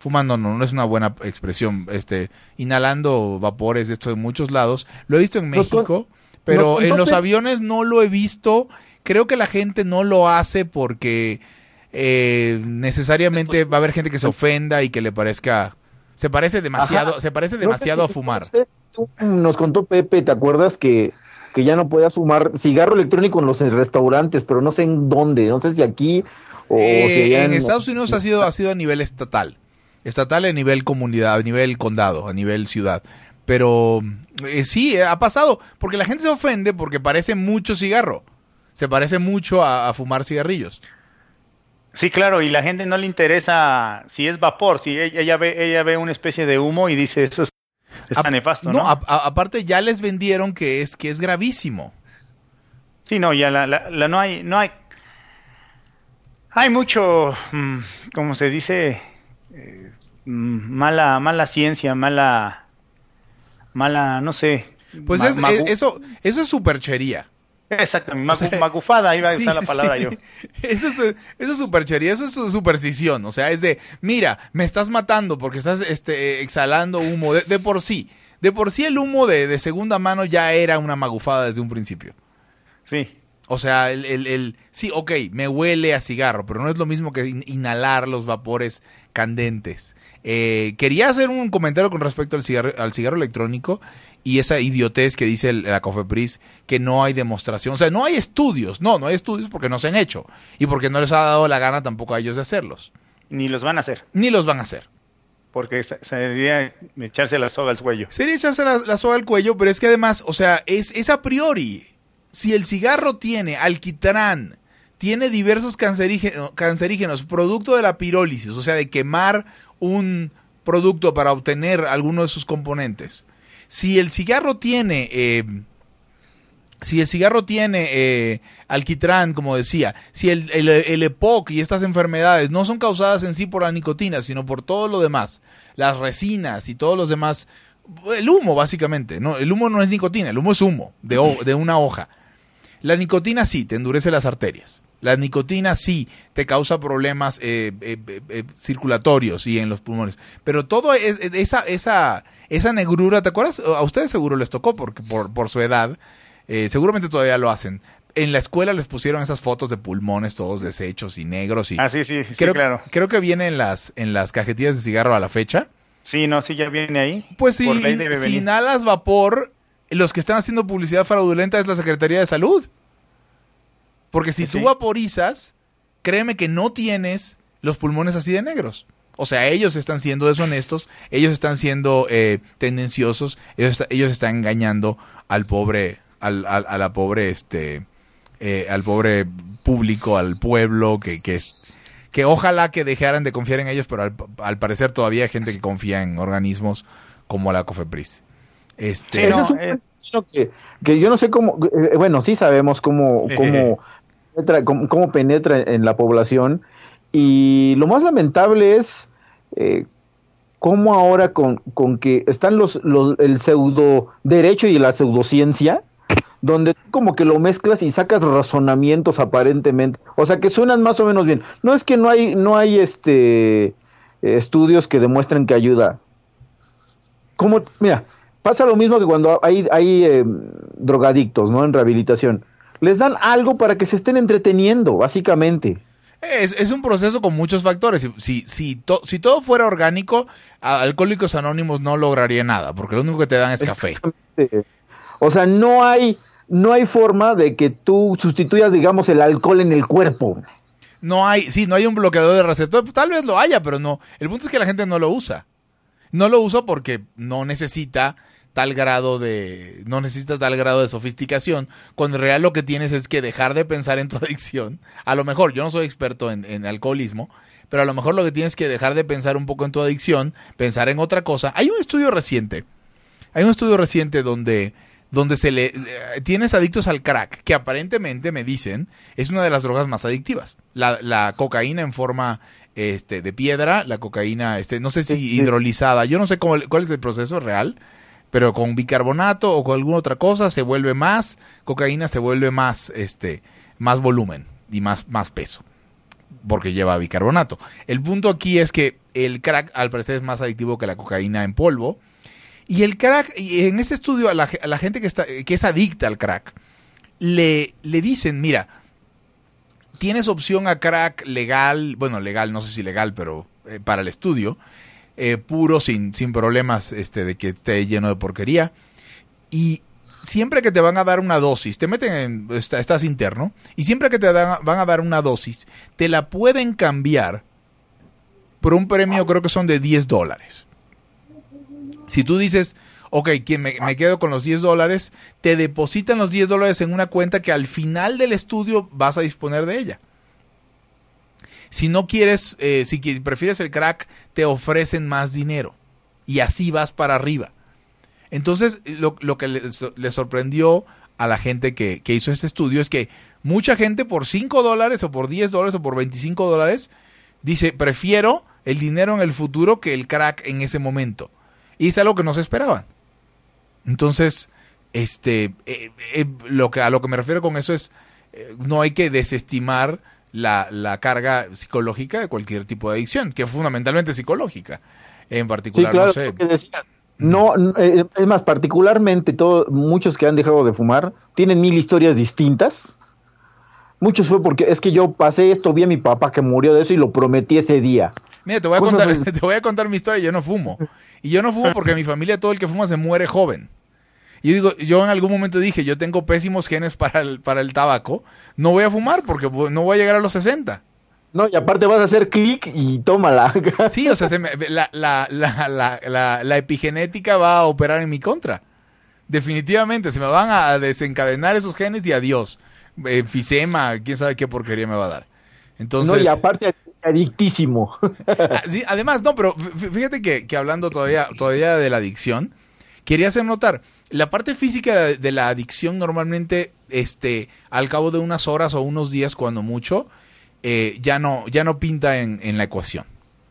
fumando no, no es una buena expresión, este, inhalando vapores de esto de muchos lados. Lo he visto en México, pero en los aviones no lo he visto. Creo que la gente no lo hace porque eh, necesariamente va a haber gente que se ofenda y que le parezca, se parece demasiado, Ajá. se parece demasiado a fumar. Nos contó Pepe, ¿te acuerdas que que ya no podía fumar cigarro electrónico en los restaurantes, pero no sé en dónde, no sé si aquí o eh, si allá en, en Estados Unidos ha sido, ha sido a nivel estatal. Estatal a nivel comunidad, a nivel condado, a nivel ciudad. Pero eh, sí, ha pasado, porque la gente se ofende porque parece mucho cigarro. Se parece mucho a, a fumar cigarrillos. Sí, claro, y la gente no le interesa si es vapor, si ella, ella ve ella ve una especie de humo y dice eso es, está a, nefasto, ¿no? No, a, a, aparte ya les vendieron que es que es gravísimo. Sí, no, ya la, la, la no hay no hay hay mucho, mmm, como se dice, eh, mala mala ciencia, mala mala, no sé. Pues ma, es, magu- eso eso es superchería. Exactamente, magu, o sea, magufada, iba a usar sí, la palabra sí. yo. Eso es, eso es superchería, eso es superstición, o sea, es de, mira, me estás matando porque estás este, exhalando humo, de, de por sí, de por sí el humo de, de segunda mano ya era una magufada desde un principio. Sí. O sea, el, el, el, sí, ok, me huele a cigarro, pero no es lo mismo que inhalar los vapores candentes. Eh, quería hacer un comentario con respecto al cigarro, al cigarro electrónico y esa idiotez que dice el, la COFEPRIS, que no hay demostración, o sea, no hay estudios, no, no hay estudios porque no se han hecho y porque no les ha dado la gana tampoco a ellos de hacerlos. Ni los van a hacer. Ni los van a hacer. Porque sería echarse la soga al cuello. Sería echarse la, la soga al cuello, pero es que además, o sea, es, es a priori. Si el cigarro tiene alquitrán, tiene diversos cancerígenos, cancerígenos, producto de la pirólisis, o sea, de quemar un producto para obtener alguno de sus componentes. Si el cigarro tiene, eh, si el cigarro tiene eh, alquitrán, como decía, si el, el, el E P O C y estas enfermedades no son causadas en sí por la nicotina, sino por todo lo demás, las resinas y todos los demás, el humo básicamente, no, el humo no es nicotina, el humo es humo de, ho- de una hoja. La nicotina sí te endurece las arterias. La nicotina sí te causa problemas eh, eh, eh, circulatorios y en los pulmones. Pero todo es, esa, esa, esa negrura, ¿te acuerdas? A ustedes seguro les tocó porque por, por su edad. Eh, seguramente todavía lo hacen. En la escuela les pusieron esas fotos de pulmones todos deshechos y negros. Y ah, sí, sí, sí, creo, claro. Creo que viene en las, en las cajetillas de cigarro a la fecha. Sí, no, sí, ya viene ahí. Pues sí, si, si inhalas vapor, los que están haciendo publicidad fraudulenta es la Secretaría de Salud. Porque si sí. tú vaporizas, créeme que no tienes los pulmones así de negros. O sea, ellos están siendo deshonestos, ellos están siendo eh, tendenciosos, ellos, está, ellos están engañando al pobre, al, al, a la pobre, este, eh, al pobre público, al pueblo, que, que, que ojalá que dejaran de confiar en ellos, pero al, al parecer todavía hay gente que confía en organismos como la COFEPRIS. Este, sí, no, eso es un eh, que, que yo no sé cómo, eh, bueno, sí sabemos cómo, cómo, penetra, cómo, cómo penetra en la población. Y lo más lamentable es eh, cómo ahora con, con que están los, los el pseudo derecho y la pseudociencia, donde como que lo mezclas y sacas razonamientos aparentemente, o sea que suenan más o menos bien. No es que no hay no hay este estudios que demuestren que ayuda. Como mira, pasa lo mismo que cuando hay hay eh, drogadictos, ¿no? En rehabilitación, les dan algo para que se estén entreteniendo, básicamente. Es, es un proceso con muchos factores. Si, si, si, to, si todo fuera orgánico, Alcohólicos Anónimos no lograría nada, porque lo único que te dan es café. O sea, no hay, no hay forma de que tú sustituyas, digamos, el alcohol en el cuerpo. No hay, sí, no hay un bloqueador de receptor. Tal vez lo haya, pero no. El punto es que la gente no lo usa. No lo usa porque no necesita tal grado de no necesitas tal grado de sofisticación, cuando en realidad lo que tienes es que dejar de pensar en tu adicción. A lo mejor, yo no soy experto en, en alcoholismo, pero a lo mejor lo que tienes que dejar de pensar un poco en tu adicción, pensar en otra cosa. Hay un estudio reciente, hay un estudio reciente donde, donde se le eh, tienes adictos al crack, que aparentemente me dicen es una de las drogas más adictivas. La, la cocaína en forma este, de piedra, la cocaína, este, no sé si hidrolizada, yo no sé cómo, cuál es el proceso real, pero con bicarbonato o con alguna otra cosa se vuelve más, cocaína se vuelve más, este, más volumen y más, más peso. porque lleva bicarbonato. El punto aquí es que el crack al parecer es más adictivo que la cocaína en polvo. Y el crack, y en ese estudio a la, a la gente que, está, que es adicta al crack, le, le dicen, mira, tienes opción a crack legal, bueno, legal, no sé si legal, pero eh, para el estudio, eh, puro, sin, sin problemas este, de que esté lleno de porquería. Y siempre que te van a dar una dosis, te meten en, estás interno, y siempre que te dan, van a dar una dosis, te la pueden cambiar por un premio, creo que son de diez dólares. Si tú dices, ok, me, me quedo con los diez dólares, te depositan los diez dólares en una cuenta que al final del estudio vas a disponer de ella. Si no quieres, eh, si prefieres el crack, te ofrecen más dinero. Y así vas para arriba. Entonces, lo, lo que le, le sorprendió a la gente que, que hizo este estudio es que mucha gente por cinco dólares o por diez dólares o por veinticinco dólares dice, prefiero el dinero en el futuro que el crack en ese momento. Y es algo que no se esperaban. Entonces, este, eh, eh, lo que, a lo que me refiero con eso es, eh, no hay que desestimar la, la carga psicológica de cualquier tipo de adicción, que es fundamentalmente psicológica. En particular, sí, claro, no sé. Lo que decías. No, eh, es más, particularmente todo, muchos que han dejado de fumar tienen mil historias distintas. Muchos fue porque es que yo pasé esto, vi a mi papá que murió de eso y lo prometí ese día. Mira, te voy a, contar, te voy a contar mi historia. Yo no fumo. Y yo no fumo porque en mi familia todo el que fuma se muere joven. Y yo digo, yo en algún momento dije, yo tengo pésimos genes para el, para el tabaco. No voy a fumar porque no voy a llegar a los sesenta. No, y aparte vas a hacer clic y tómala. Sí, o sea, se me, la, la, la, la, la, la epigenética va a operar en mi contra. Definitivamente, se me van a desencadenar esos genes y adiós. Enfisema, quién sabe qué porquería me va a dar. Entonces, no, y aparte adictísimo. Sí, además, no, pero fíjate que, que hablando todavía, todavía de la adicción, quería hacer notar, la parte física de, de la adicción normalmente, este, al cabo de unas horas o unos días, cuando mucho, eh, ya no, ya no pinta en, en la ecuación.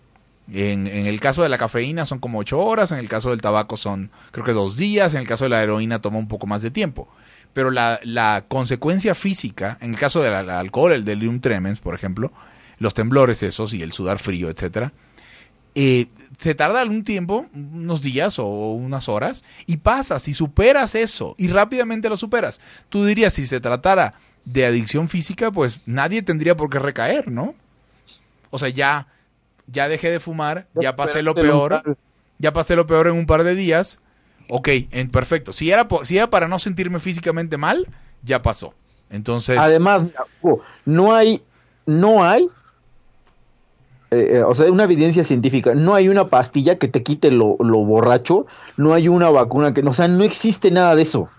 En, en el caso de la cafeína son como ocho horas, en el caso del tabaco son creo que dos días, en el caso de la heroína toma un poco más de tiempo. Pero la, la consecuencia física, en el caso del alcohol, el delirium tremens, por ejemplo, los temblores esos y el sudar frío, etcétera, eh, se tarda algún tiempo, unos días o unas horas, y pasas y superas eso, y rápidamente lo superas. Tú dirías, si se tratara de adicción física, pues nadie tendría por qué recaer, ¿no? O sea, ya, ya dejé de fumar, ya pasé lo peor, ya pasé lo peor en un par de días. Ok, en, perfecto. Si era, si era para no sentirme físicamente mal, ya pasó. Entonces, además, no hay, no hay, eh, o sea, una evidencia científica. No hay una pastilla que te quite lo, lo borracho. No hay una vacuna que, o sea, no existe nada de eso.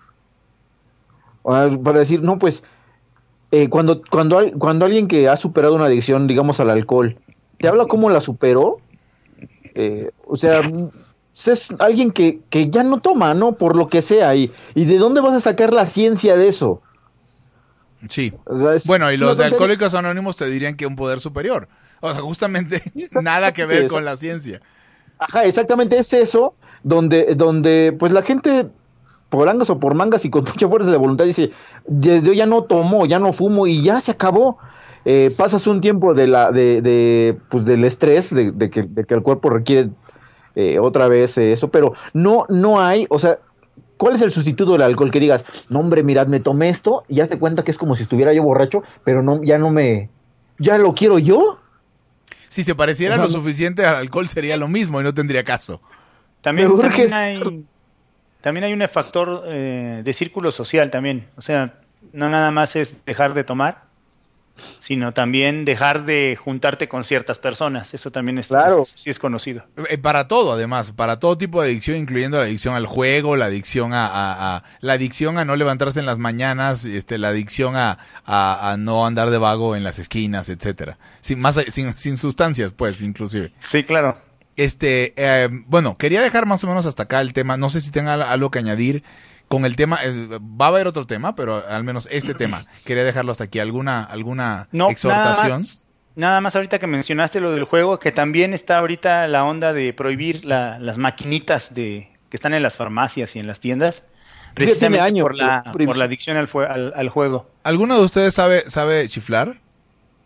Para decir, no, pues, eh, cuando, cuando, cuando alguien que ha superado una adicción, digamos al alcohol, te habla cómo la superó, eh, o sea, es alguien que, que ya no toma, ¿no? Por lo que sea. ¿Y, y de dónde vas a sacar la ciencia de eso? Sí. O sea, es, bueno, y los de Alcohólicos Anónimos te dirían que un poder superior. O sea, justamente sí, nada que ver con la ciencia. Ajá, exactamente es eso, donde, donde pues la gente, por angas o por mangas y con mucha fuerza de voluntad, dice, desde hoy ya no tomo, ya no fumo y ya se acabó. Eh, pasas un tiempo de la, de, de, pues del estrés, de, de, que, de que el cuerpo requiere Eh, otra vez eh, eso, pero no, no hay, o sea, ¿cuál es el sustituto del alcohol? Que digas, no hombre, mirad, me tomé esto y ya te cuenta que es como si estuviera yo borracho, pero no, ya no me, ya lo quiero yo. Si se pareciera o sea, lo suficiente al alcohol sería lo mismo y no tendría caso. También, también hay, también hay un factor eh, de círculo social también, o sea, no nada más es dejar de tomar, sino también dejar de juntarte con ciertas personas. Eso también es, claro. es, sí es conocido. Eh, para todo, además, para todo tipo de adicción, incluyendo la adicción al juego, la adicción a, a, a la adicción a no levantarse en las mañanas, este, la adicción a, a, a no andar de vago en las esquinas, etcétera. Sin más, sin, sin sustancias, pues, inclusive. Sí, claro. Este, eh, bueno, quería dejar más o menos hasta acá el tema. No sé si tenga algo que añadir con el tema. Eh, va a haber otro tema, pero al menos este tema quería dejarlo hasta aquí. ¿Alguna, alguna no, exhortación? Nada más, nada más ahorita que mencionaste lo del juego, que también está ahorita la onda de prohibir la, las maquinitas de que están en las farmacias y en las tiendas, precisamente año, por, la, por la adicción al, al, al juego. ¿Alguno de ustedes sabe, sabe chiflar?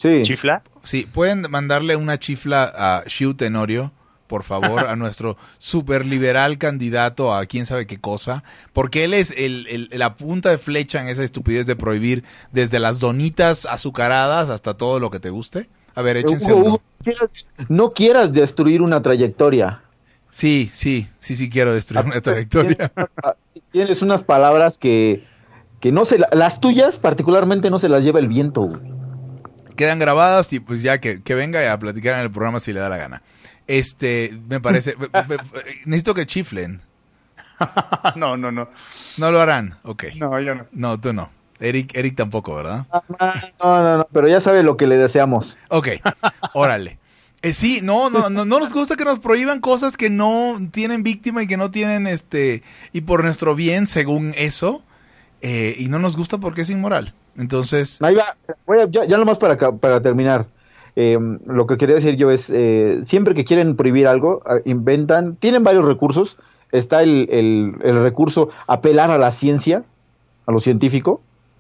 Sí. ¿Chifla? Sí, pueden mandarle una chifla a Xiu Tenorio, por favor, a nuestro super liberal candidato a quién sabe qué cosa, porque él es el, el, la punta de flecha en esa estupidez de prohibir desde las donitas azucaradas hasta todo lo que te guste. A ver, échense Hugo, uno. Hugo, no quieras destruir una trayectoria. Sí, sí, sí, sí quiero destruir una trayectoria. Tienes unas palabras que, que no se, las tuyas particularmente no se las lleva el viento. Quedan grabadas y pues ya que, que venga a platicar en el programa si le da la gana. Este, me parece, me, me, necesito que chiflen. No, no, no. No lo harán, ok. No, yo no. No, tú no. Eric, Eric tampoco, ¿verdad? No, no, no, pero ya sabe lo que le deseamos. Ok, órale. Eh, sí, no, no, no, no nos gusta que nos prohíban cosas que no tienen víctima y que no tienen, este, y por nuestro bien, según eso, eh, y no nos gusta porque es inmoral. Entonces... Ahí va, voy a, ya, ya nomás para, para terminar. Eh, lo que quería decir yo es, eh, siempre que quieren prohibir algo, inventan, tienen varios recursos. Está el, el, el recurso apelar a la ciencia, a lo científico.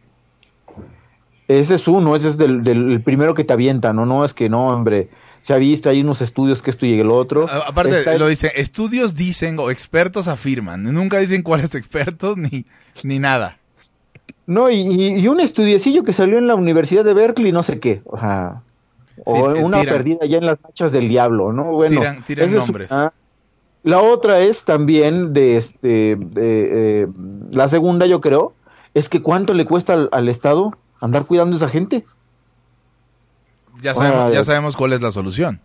Ese es uno, ese es del, del primero que te avienta, ¿no? No es que no, hombre, se ha visto, hay unos estudios que esto y el otro. A, aparte, Está lo el... dicen, estudios dicen o expertos afirman. Nunca dicen cuáles expertos ni, ni nada. No, y, y un estudiecillo que salió en la Universidad de Berkeley, no sé qué, o sea... O sí, una tiran, perdida ya en las manchas del diablo, ¿no? Bueno, tiran, tiran nombres. Es, ah, la otra es también de este, de, eh, la segunda yo creo, es que cuánto le cuesta al, al Estado andar cuidando a esa gente. Ya sabemos, ah, ya sabemos cuál es la solución.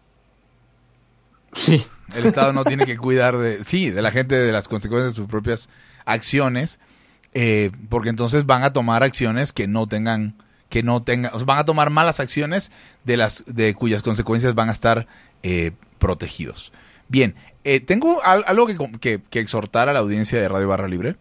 Sí. El Estado no tiene que cuidar de, sí, de la gente, de las consecuencias de sus propias acciones, eh, porque entonces van a tomar acciones que no tengan... que no tengan, o sea, van a tomar malas acciones de las de cuyas consecuencias van a estar eh, protegidos. Bien, eh, tengo al, algo que, que, que exhortar a la audiencia de Radio Barra Libre,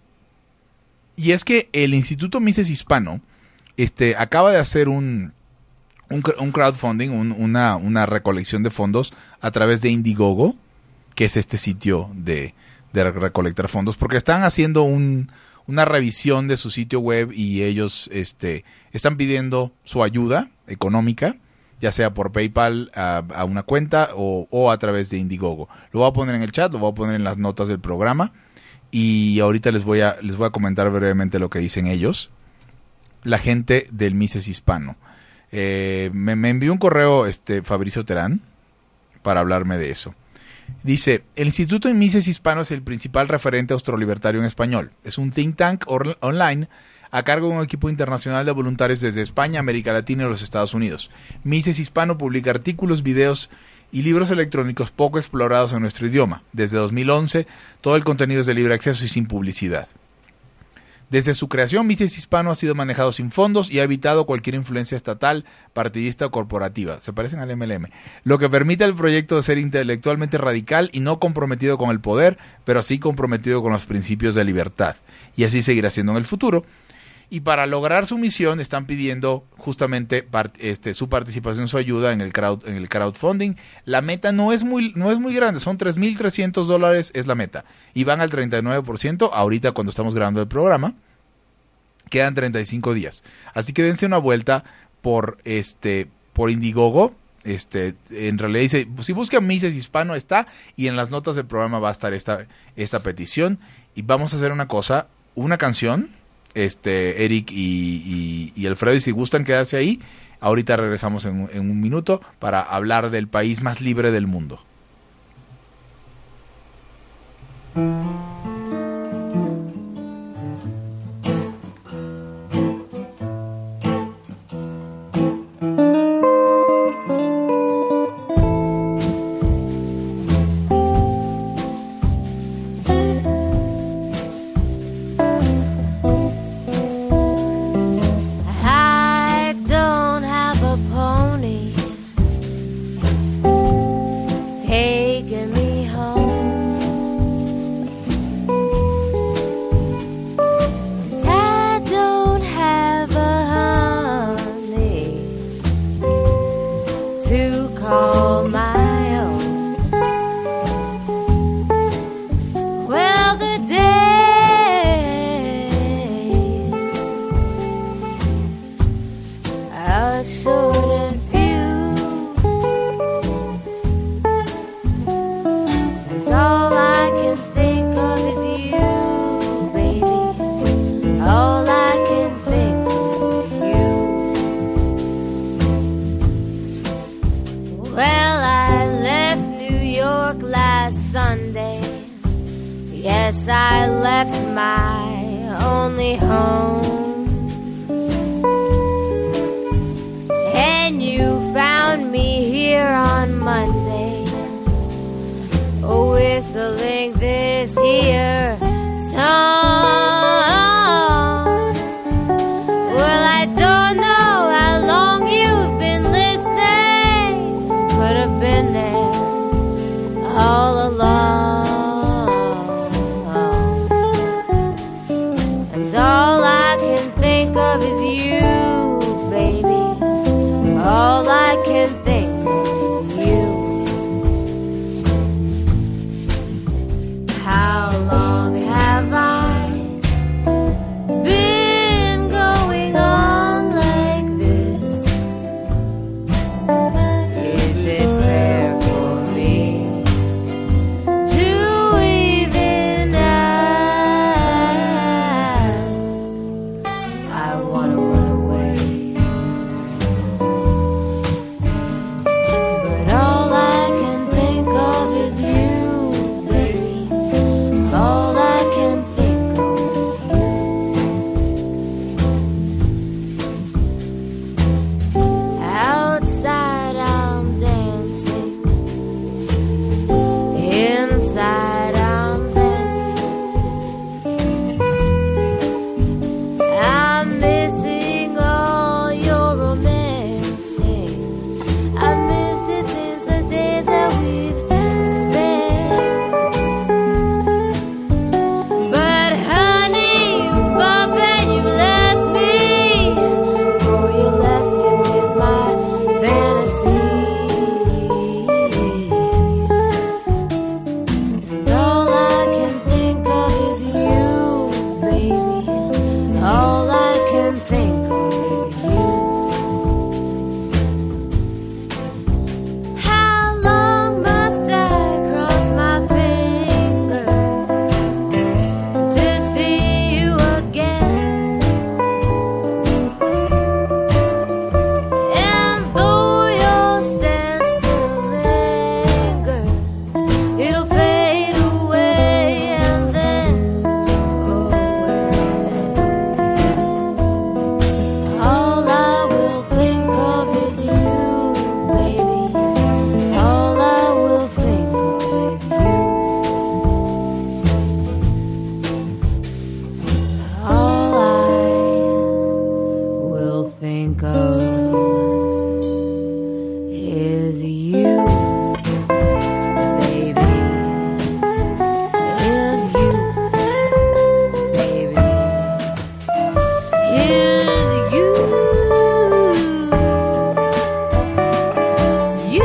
y es que el Instituto Mises Hispano este, acaba de hacer un, un, un crowdfunding, un, una, una recolección de fondos a través de Indiegogo, que es este sitio de, de recolectar fondos, porque están haciendo un... una revisión de su sitio web y ellos este, están pidiendo su ayuda económica, ya sea por PayPal a, a una cuenta o, o a través de Indiegogo. Lo voy a poner en el chat, lo voy a poner en las notas del programa y ahorita les voy a, les voy a comentar brevemente lo que dicen ellos, la gente del Mises Hispano. Eh, me, me envió un correo este, Fabricio Terán para hablarme de eso. Dice, el Instituto de Mises Hispano es el principal referente austrolibertario en español. Es un think tank or- online a cargo de un equipo internacional de voluntarios desde España, América Latina y los Estados Unidos. Mises Hispano publica artículos, videos y libros electrónicos poco explorados en nuestro idioma. Desde dos mil once, todo el contenido es de libre acceso y sin publicidad. Desde su creación, Mises Hispano ha sido manejado sin fondos y ha evitado cualquier influencia estatal, partidista o corporativa. Se parecen al M L M. Lo que permite al proyecto de ser intelectualmente radical y no comprometido con el poder, pero sí comprometido con los principios de libertad. Y así seguirá siendo en el futuro. Y para lograr su misión están pidiendo justamente part, este, su participación, su ayuda en el, crowd, en el crowdfunding. La meta no es muy, no es muy grande, son tres mil trescientos dólares es la meta. Y van al treinta y nueve por ciento ahorita cuando estamos grabando el programa. Quedan treinta y cinco días. Así que dense una vuelta por este por Indiegogo. Este, en realidad dice, si buscan Mises Hispano está, y en las notas del programa va a estar esta, esta petición. Y vamos a hacer una cosa, una canción, este, Eric y, y, y Alfredo, y si gustan quedarse ahí, ahorita regresamos en, en un minuto para hablar del país más libre del mundo. shouldn't Yes, I left my only home, and you found me here on Monday, oh, whistling this here song. Well, I don't know how long you've been listening, could have been there all along. And all I can think of is you, baby. All I can think of is you. How long have I been going on like this? Is it fair for me to even ask? I wanna run away, but all I can think of is you, baby. All I can think of is you. Outside I'm dancing, inside I'm venting. I'm missing all your romancing. I've missed it since the days that we've spent. But honey, you bump and you left me. Oh, you left me with my fantasy. And all I can think of is you, baby. All I can think of is you. How long must I cross my fingers to see you again? And though your scent still lingers, it'll fade away and then away. All I will think of is you, baby. All I will think of is you. All I will think of is you, baby. Is you, baby. Is you, you.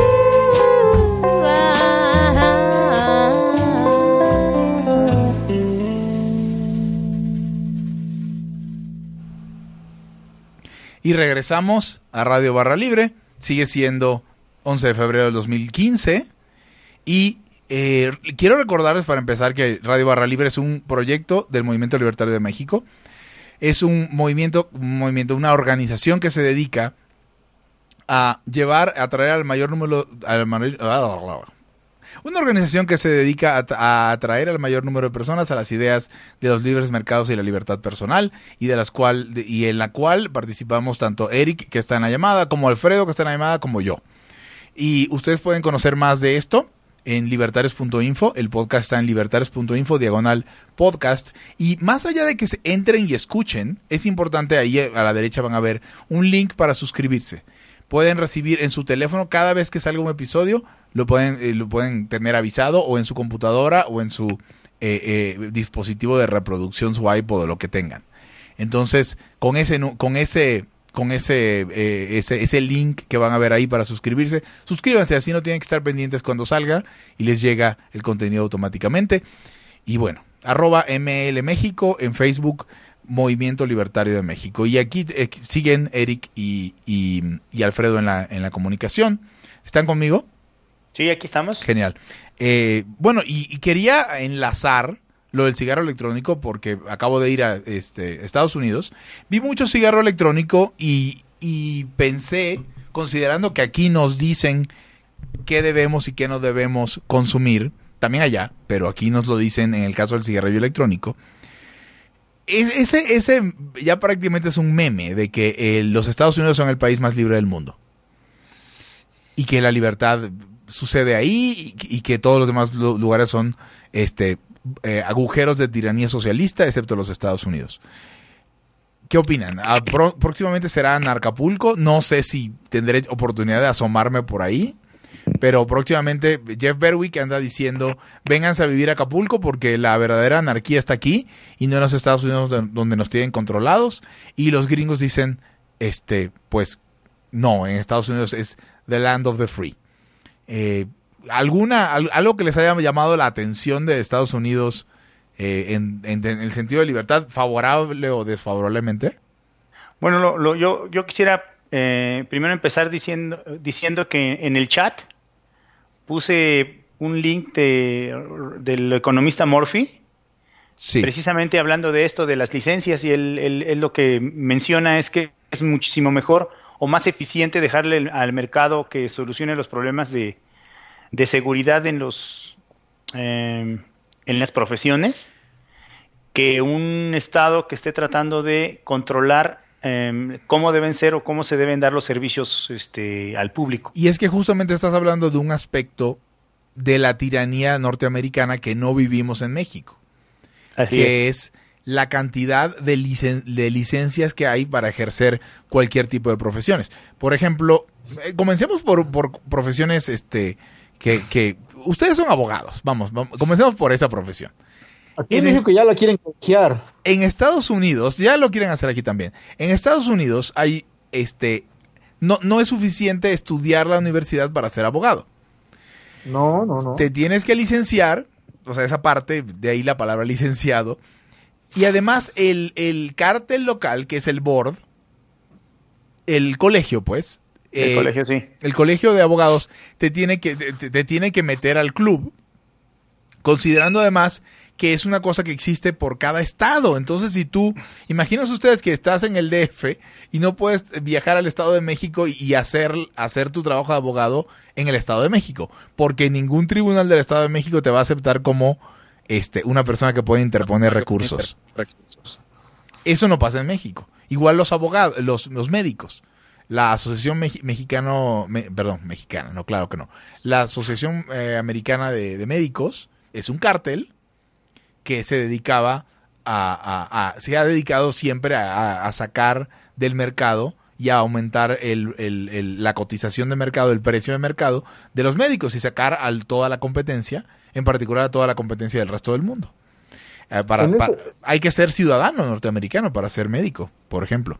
Y regresamos a Radio Barra Libre. Sigue siendo once de febrero del dos mil quince. Y eh, quiero recordarles para empezar que Radio Barra Libre es un proyecto del Movimiento Libertario de México. Es un movimiento, un movimiento, una organización que se dedica a llevar, a traer al mayor número, al mayor, una organización que se dedica a, a atraer al mayor número de personas a las ideas de los libres mercados y la libertad personal, y de las cual de, y en la cual participamos tanto Eric, que está en la llamada, como Alfredo, que está en la llamada, como yo. Y ustedes pueden conocer más de esto en libertarios punto info. El podcast está en libertarios punto info, diagonal podcast. Y más allá de que se entren y escuchen, es importante, ahí a la derecha van a ver un link para suscribirse. Pueden recibir en su teléfono cada vez que salga un episodio, lo pueden, eh, lo pueden tener avisado, o en su computadora o en su eh, eh, dispositivo de reproducción, su iPod o lo que tengan. Entonces, con ese con ese con ese, eh, ese ese link que van a ver ahí para suscribirse, suscríbanse, así no tienen que estar pendientes cuando salga y les llega el contenido automáticamente. Y bueno, arroba M L México en Facebook, Movimiento Libertario de México. Y aquí eh, siguen Eric y, y, y Alfredo en la, en la comunicación. ¿Están conmigo? Sí, aquí estamos. Genial. Eh, bueno, y, y quería enlazar lo del cigarro electrónico porque acabo de ir a este, Estados Unidos. Vi mucho cigarro electrónico y, y pensé, considerando que aquí nos dicen qué debemos y qué no debemos consumir, también allá, pero aquí nos lo dicen en el caso del cigarrillo electrónico. Ese, ese ya prácticamente es un meme de que eh, los Estados Unidos son el país más libre del mundo. Y que la libertad sucede ahí y, y que todos los demás lugares son este, eh, agujeros de tiranía socialista, excepto los Estados Unidos. ¿Qué opinan? Ah, pro, próximamente será en Acapulco. No sé si tendré oportunidad de asomarme por ahí. Pero próximamente Jeff Berwick anda diciendo, vénganse a vivir a Acapulco porque la verdadera anarquía está aquí y no en los Estados Unidos donde nos tienen controlados. Y los gringos dicen, este, pues no, en Estados Unidos es the land of the free. Eh, ¿alguna, al, algo que les haya llamado la atención de Estados Unidos eh, en, en, en el sentido de libertad, favorable o desfavorablemente? Bueno, lo, lo, yo, yo quisiera eh, primero empezar diciendo, diciendo que en el chat puse un link de, del economista Murphy, sí, precisamente hablando de esto, de las licencias, y él, él, él lo que menciona es que es muchísimo mejor o más eficiente dejarle al mercado que solucione los problemas de, de seguridad en los eh, en las profesiones, que un Estado que esté tratando de controlar eh, cómo deben ser o cómo se deben dar los servicios este, al público. Y es que justamente estás hablando de un aspecto de la tiranía norteamericana que no vivimos en México. Así que es. es la cantidad de, licen de licencias que hay para ejercer cualquier tipo de profesiones. Por ejemplo, eh, comencemos por, por profesiones este, que, que... Ustedes son abogados, vamos, vamos, comencemos por esa profesión. Aquí en México ya la quieren copiar. En Estados Unidos, ya lo quieren hacer aquí también. En Estados Unidos hay, este, no, no es suficiente estudiar la universidad para ser abogado. No, no, no. Te tienes que licenciar, o sea, esa parte, de ahí la palabra licenciado. Y además el, el cártel local, que es el board, el colegio, pues. El eh, colegio, sí. El colegio de abogados te tiene que, te, te tiene que meter al club, considerando además que es una cosa que existe por cada estado. Entonces, si tú, imagínense ustedes que estás en el D F y no puedes viajar al Estado de México y, y hacer, hacer tu trabajo de abogado en el Estado de México, porque ningún tribunal del Estado de México te va a aceptar como este, una persona que puede interponer recursos. Eso no pasa en México. Igual los abogados, los, los médicos. La Asociación Mex Mexicano, me, perdón, mexicana, no, claro que no. La Asociación eh, Americana de, de Médicos es un cártel que se dedicaba a, a, a se ha dedicado siempre a, a sacar del mercado y a aumentar el, el, el, la cotización de mercado, el precio de mercado de los médicos y sacar a toda la competencia, en particular a toda la competencia del resto del mundo. Eh, para, ese... para, hay que ser ciudadano norteamericano para ser médico, por ejemplo.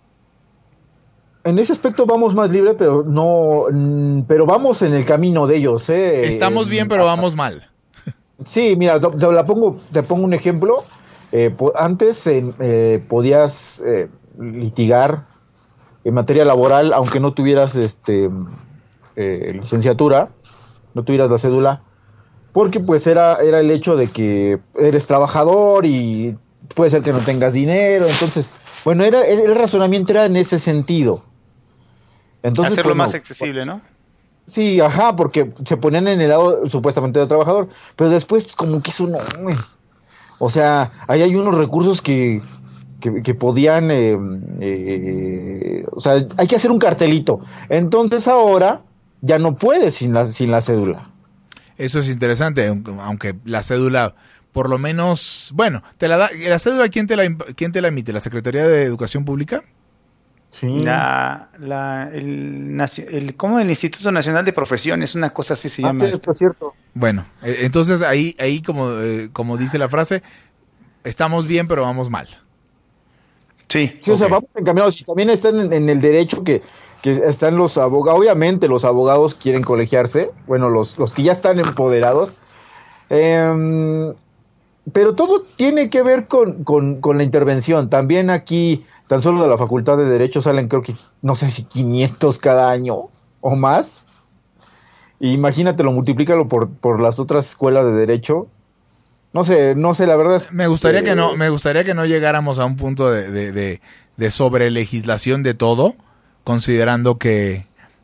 En ese aspecto vamos más libre, pero no, pero vamos en el camino de ellos. ¿eh? Estamos bien, pero vamos mal. Sí, mira, te, te, la pongo, te pongo un ejemplo. Eh, po, antes eh, podías eh, litigar en materia laboral, aunque no tuvieras este eh, licenciatura, no tuvieras la cédula, porque pues era, era el hecho de que eres trabajador y puede ser que no tengas dinero. Entonces, bueno, era el razonamiento era en ese sentido. Entonces, hacerlo bueno, más accesible, ¿no? Sí, ajá, porque se ponían en el lado supuestamente del trabajador, pero después como que eso no, güey. O sea, ahí hay unos recursos que, que, que podían, eh, eh, o sea, hay que hacer un cartelito. Entonces ahora ya no puedes sin la, sin la cédula. Eso es interesante, aunque la cédula, por lo menos, bueno, te la da, la cédula, ¿quién te la, quién te la emite? ¿La Secretaría de Educación Pública? Sí. La, la, el, el, ¿cómo? El Instituto Nacional de Profesiones, una cosa así se ah, llama. Sí, esto es cierto. Bueno, entonces ahí, ahí como, eh, como dice la frase, estamos bien, pero vamos mal. Sí. Sí, okay. O sea, vamos encaminados. Y también están en, en el derecho que, que están los abogados. Obviamente los abogados quieren colegiarse, bueno, los, los que ya están empoderados. Eh, pero todo tiene que ver con, con, con la intervención. También aquí, tan solo de la Facultad de Derecho salen creo que, no sé si quinientos cada año o más. Y imagínatelo, multiplícalo por, por las otras escuelas de Derecho. No sé, no sé, la verdad es... Me gustaría que, que no, me gustaría que no llegáramos a un punto de, de, de, de sobrelegislación de todo, considerando que,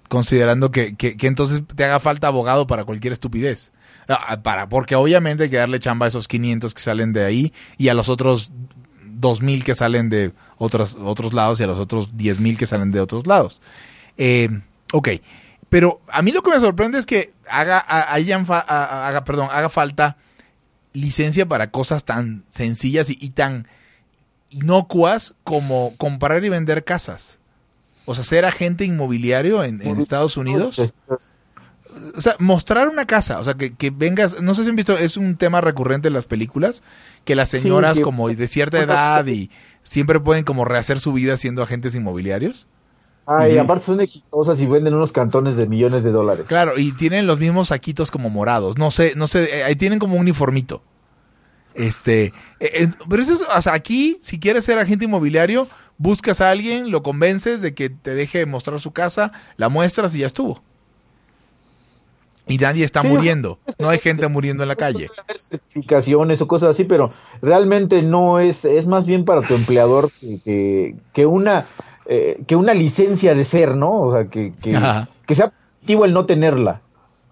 considerando que, que, que entonces te haga falta abogado para cualquier estupidez. Para, porque obviamente hay que darle chamba a esos quinientos que salen de ahí y a los otros dos mil que salen de otros, otros lados y a los otros diez mil que salen de otros lados. Eh, ok, pero a mí lo que me sorprende es que haga, hayan fa, haga, perdón, haga falta licencia para cosas tan sencillas y, y tan inocuas como comprar y vender casas. O sea, ser agente inmobiliario en, en Estados Unidos. O sea, mostrar una casa, o sea, que, que vengas, no sé si han visto, es un tema recurrente en las películas, que las señoras sí, que, como de cierta edad y siempre pueden como rehacer su vida siendo agentes inmobiliarios. Ay, uh-huh. Aparte son exitosas y venden unos cantones de millones de dólares. Claro, y tienen los mismos saquitos como morados, no sé, no sé, ahí tienen como un uniformito. Este, eh, pero eso es, o sea, aquí, si quieres ser agente inmobiliario, buscas a alguien, lo convences de que te deje mostrar su casa, la muestras y ya estuvo. Y nadie está sí, muriendo, no hay gente muriendo en la calle. Certificaciones o cosas así, pero realmente no es, es más bien para tu empleador que, que, que una eh, que una licencia de ser, ¿no? O sea, que, que, que sea positivo el no tenerla.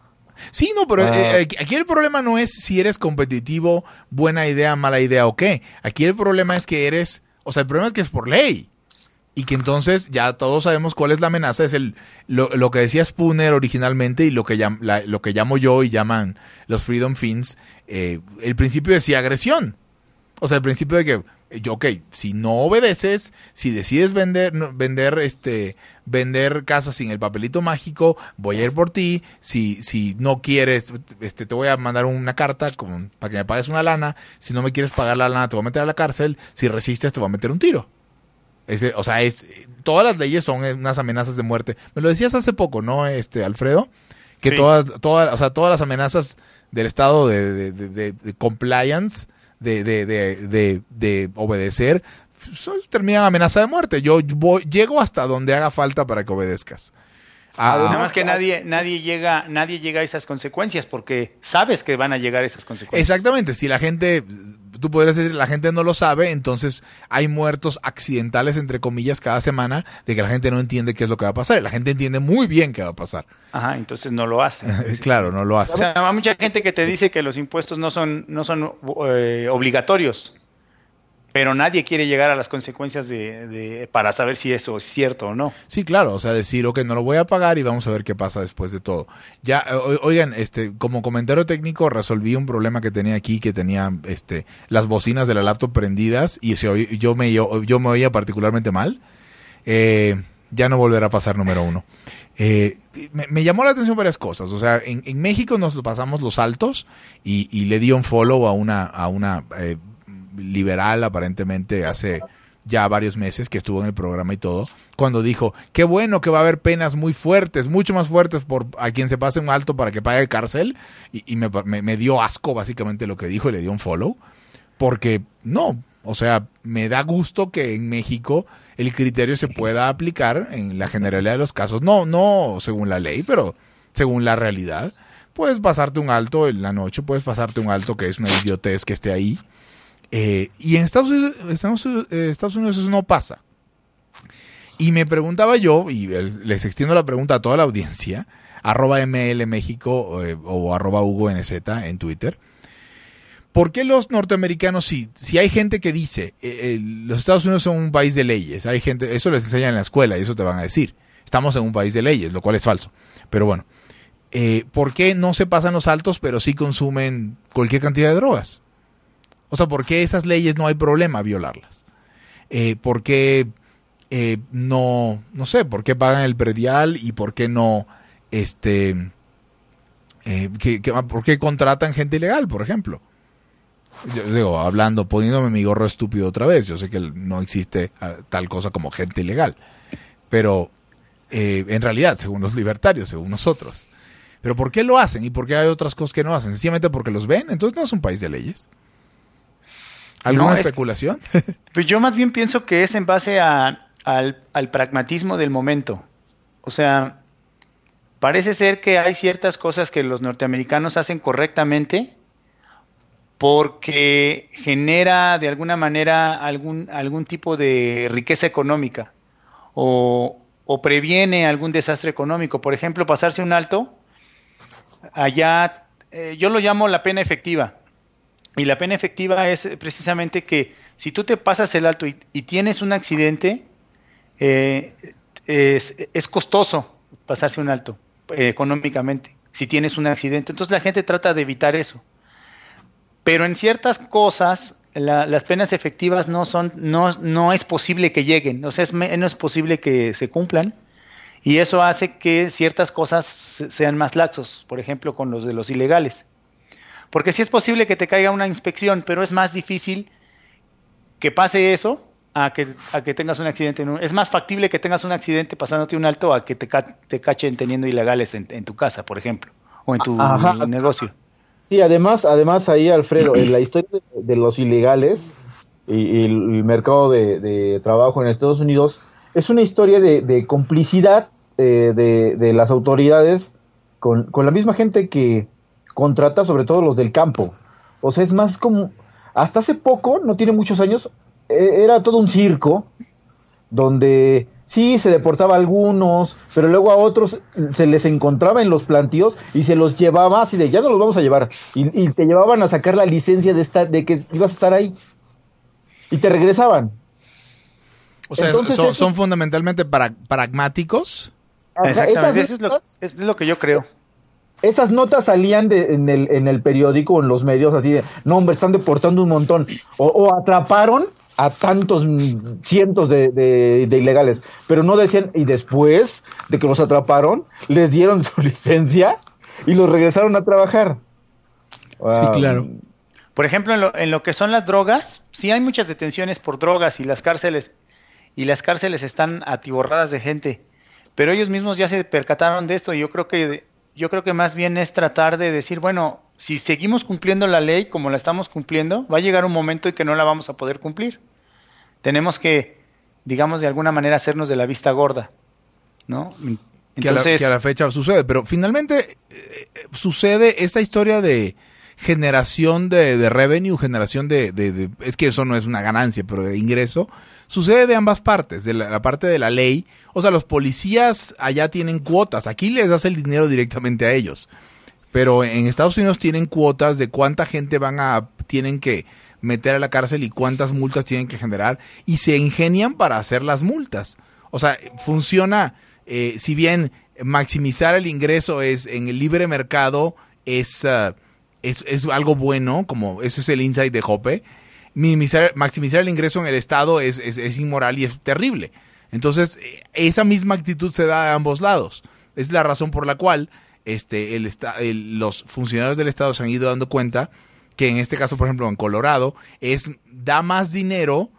Sí, no, pero ah. eh, aquí el problema no es si eres competitivo, buena idea, mala idea o qué. Aquí el problema es que eres, o sea, el problema es que es por ley. Y que entonces ya todos sabemos cuál es la amenaza, es el lo, lo que decía Spooner originalmente y lo que, llam, la, lo que llamo yo y llaman los Freedom Fins, eh, el principio decía agresión. O sea, el principio de que, yo, ok, si no obedeces, si decides vender vender este vender casas sin el papelito mágico, voy a ir por ti. Si si no quieres, este te voy a mandar una carta con, para que me pagues una lana. Si no me quieres pagar la lana, te voy a meter a la cárcel. Si resistes, te voy a meter un tiro. Es, o sea, es todas las leyes son unas amenazas de muerte. Me lo decías hace poco, ¿no, este Alfredo? Que sí. todas, todas, o sea, todas las amenazas del estado de, de, de, de, de compliance, de, de, de, de, de obedecer, son, terminan amenaza de muerte. Yo voy, llego hasta donde haga falta para que obedezcas. Ah, Nada más que nadie, nadie llega, nadie llega a esas consecuencias porque sabes que van a llegar esas consecuencias. Exactamente. Si la gente, tú podrías decir, la gente no lo sabe, entonces hay muertos accidentales, entre comillas, cada semana, de que la gente no entiende qué es lo que va a pasar. La gente entiende muy bien qué va a pasar. Ajá, entonces no lo hace. Claro, no lo hace. O sea, hay mucha gente que te dice que los impuestos no son, no son eh, obligatorios. Pero nadie quiere llegar a las consecuencias de, de para saber si eso es cierto o no. Sí, claro, o sea, decir, ok, no lo voy a pagar y vamos a ver qué pasa después de todo. Ya, o, oigan, este, como comentario técnico, resolví un problema que tenía aquí, que tenía este, las bocinas de la laptop prendidas y se oí, yo, me, yo, yo me oía particularmente mal. Eh, ya no volverá a pasar, número uno. Eh, me, me llamó la atención varias cosas. O sea, en, en México nos pasamos los altos y, y le di un follow a una... A una eh, liberal aparentemente hace ya varios meses que estuvo en el programa y todo, cuando dijo, qué bueno que va a haber penas muy fuertes, mucho más fuertes por a quien se pase un alto para que pague cárcel, y, y me, me, me dio asco básicamente lo que dijo y le dio un follow, porque no, o sea, me da gusto que en México el criterio se pueda aplicar en la generalidad de los casos, no, no según la ley, pero según la realidad. Puedes pasarte un alto en la noche, puedes pasarte un alto que es una idiotez que esté ahí. Eh, y en Estados Unidos, Estados, eh, Estados Unidos eso no pasa. Y me preguntaba yo, y les extiendo la pregunta a toda la audiencia, arroba ml México eh, o arroba Hugo N Z en Twitter, ¿por qué los norteamericanos, si, si hay gente que dice, eh, eh, los Estados Unidos son un país de leyes, hay gente, eso les enseñan en la escuela y eso te van a decir, estamos en un país de leyes, lo cual es falso, pero bueno, eh, ¿por qué no se pasan los altos pero sí consumen cualquier cantidad de drogas? O sea, ¿por qué esas leyes no hay problema violarlas? Eh, ¿Por qué eh, no, no sé, por qué pagan el predial y por qué no, este, eh, que, que, por qué contratan gente ilegal, por ejemplo? Yo digo, hablando, poniéndome mi gorro estúpido otra vez, yo sé que no existe tal cosa como gente ilegal, pero eh, en realidad, según los libertarios, según nosotros. ¿Pero por qué lo hacen y por qué hay otras cosas que no hacen? ¿Sencillamente porque los ven? Entonces no es un país de leyes. ¿Alguna no, especulación? Es, pues yo más bien pienso que es en base a, al, al pragmatismo del momento. O sea, parece ser que hay ciertas cosas que los norteamericanos hacen correctamente porque genera de alguna manera algún, algún tipo de riqueza económica o, o previene algún desastre económico. Por ejemplo, pasarse un alto, allá eh, yo lo llamo la pena efectiva. Y la pena efectiva es precisamente que si tú te pasas el alto y, y tienes un accidente, eh, es, es costoso pasarse un alto eh, económicamente, si tienes un accidente. Entonces la gente trata de evitar eso. Pero en ciertas cosas, la, las penas efectivas no son, no, no es posible que lleguen, o sea, es, no es posible que se cumplan. Y eso hace que ciertas cosas sean más laxos, por ejemplo, con los de los ilegales. Porque sí es posible que te caiga una inspección, pero es más difícil que pase eso a que, a que tengas un accidente. Es más factible que tengas un accidente pasándote un alto a que te, ca te cachen teniendo ilegales en, en tu casa, por ejemplo, o en tu Ajá. negocio. Sí, además, además ahí, Alfredo, en la historia de, de los ilegales y, y el mercado de, de trabajo en Estados Unidos es una historia de, de complicidad eh, de, de las autoridades con, con la misma gente que contrata, sobre todo los del campo. O sea, es más como... Hasta hace poco, no tiene muchos años, eh, era todo un circo donde sí se deportaba a algunos, pero luego a otros se les encontraba en los plantíos y se los llevaba así de, ya no los vamos a llevar. Y, y te llevaban a sacar la licencia de, esta, de que ibas a estar ahí. Y te regresaban. O sea, Entonces, son, eso, son fundamentalmente para, pragmáticos. Exactamente, eso es lo, es lo que yo creo. Esas notas salían de, en, el, en el periódico o en los medios así de, no hombre, están deportando un montón. O, o atraparon a tantos cientos de, de, de ilegales. Pero no decían, y después de que los atraparon, les dieron su licencia y los regresaron a trabajar. Sí, um, claro. Por ejemplo, en lo, en lo que son las drogas, sí hay muchas detenciones por drogas y las cárceles, y las cárceles están atiborradas de gente. Pero ellos mismos ya se percataron de esto y yo creo que... Yo creo que más bien es tratar de decir, bueno, si seguimos cumpliendo la ley como la estamos cumpliendo, va a llegar un momento en que no la vamos a poder cumplir. Tenemos que, digamos, de alguna manera hacernos de la vista gorda, ¿no? Entonces, que, a la, que a la fecha sucede, pero finalmente eh, sucede esta historia de generación de, de revenue, generación de, de, de... Es que eso no es una ganancia, pero de ingreso. Sucede de ambas partes, de la, la parte de la ley. O sea, los policías allá tienen cuotas. Aquí les das el dinero directamente a ellos. Pero en Estados Unidos tienen cuotas de cuánta gente van a tienen que meter a la cárcel y cuántas multas tienen que generar. Y se ingenian para hacer las multas. O sea, funciona, eh, si bien maximizar el ingreso es en el libre mercado, es, uh, es, es algo bueno, como ese es el insight de Hoppe. Minimizar, maximizar el ingreso en el Estado es, es, es inmoral y es terrible. Entonces, esa misma actitud se da a ambos lados. Es la razón por la cual este, el, el, los funcionarios del Estado se han ido dando cuenta que en este caso, por ejemplo, en Colorado, es da más dinero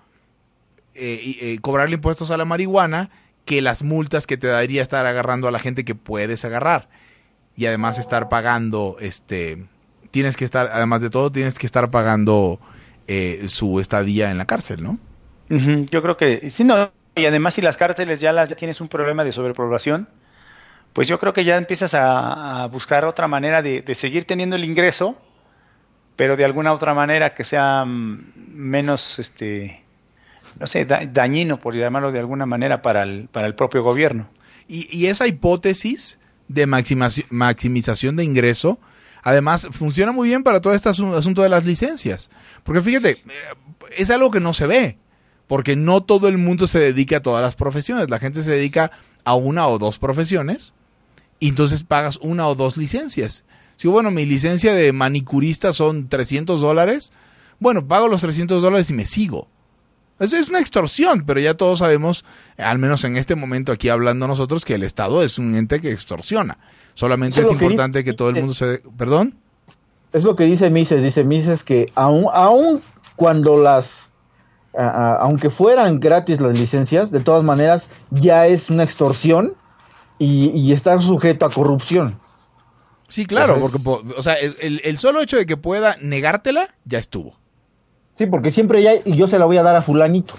eh, eh, cobrarle impuestos a la marihuana que las multas que te daría estar agarrando a la gente que puedes agarrar. Y además estar pagando, este, tienes que estar, además de todo, tienes que estar pagando... Eh, su estadía en la cárcel, ¿no? Uh-huh. Yo creo que sí, no, y además si las cárceles ya, las, ya tienes un problema de sobrepoblación, pues yo creo que ya empiezas a, a buscar otra manera de, de seguir teniendo el ingreso, pero de alguna otra manera que sea menos, este, no sé, da, dañino, por llamarlo de alguna manera, para el, para el propio gobierno. Y, y esa hipótesis de maximización de ingreso, además, funciona muy bien para todo este asunto de las licencias. Porque fíjate, es algo que no se ve. Porque no todo el mundo se dedica a todas las profesiones. La gente se dedica a una o dos profesiones. Y entonces pagas una o dos licencias. Si bueno, mi licencia de manicurista son trescientos dólares. Bueno, pago los trescientos dólares y me sigo. Eso es una extorsión, pero ya todos sabemos, al menos en este momento aquí hablando nosotros, que el Estado es un ente que extorsiona. Solamente es, es importante que, dice, que todo el mundo se... ¿Perdón? Es lo que dice Mises. Dice Mises que aún, aún cuando las... Uh, uh, aunque fueran gratis las licencias, de todas maneras ya es una extorsión y, y está sujeto a corrupción. Sí, claro, Entonces, porque o sea, el, el solo hecho de que pueda negártela, ya estuvo. Sí, porque siempre ya, y yo se la voy a dar a fulanito.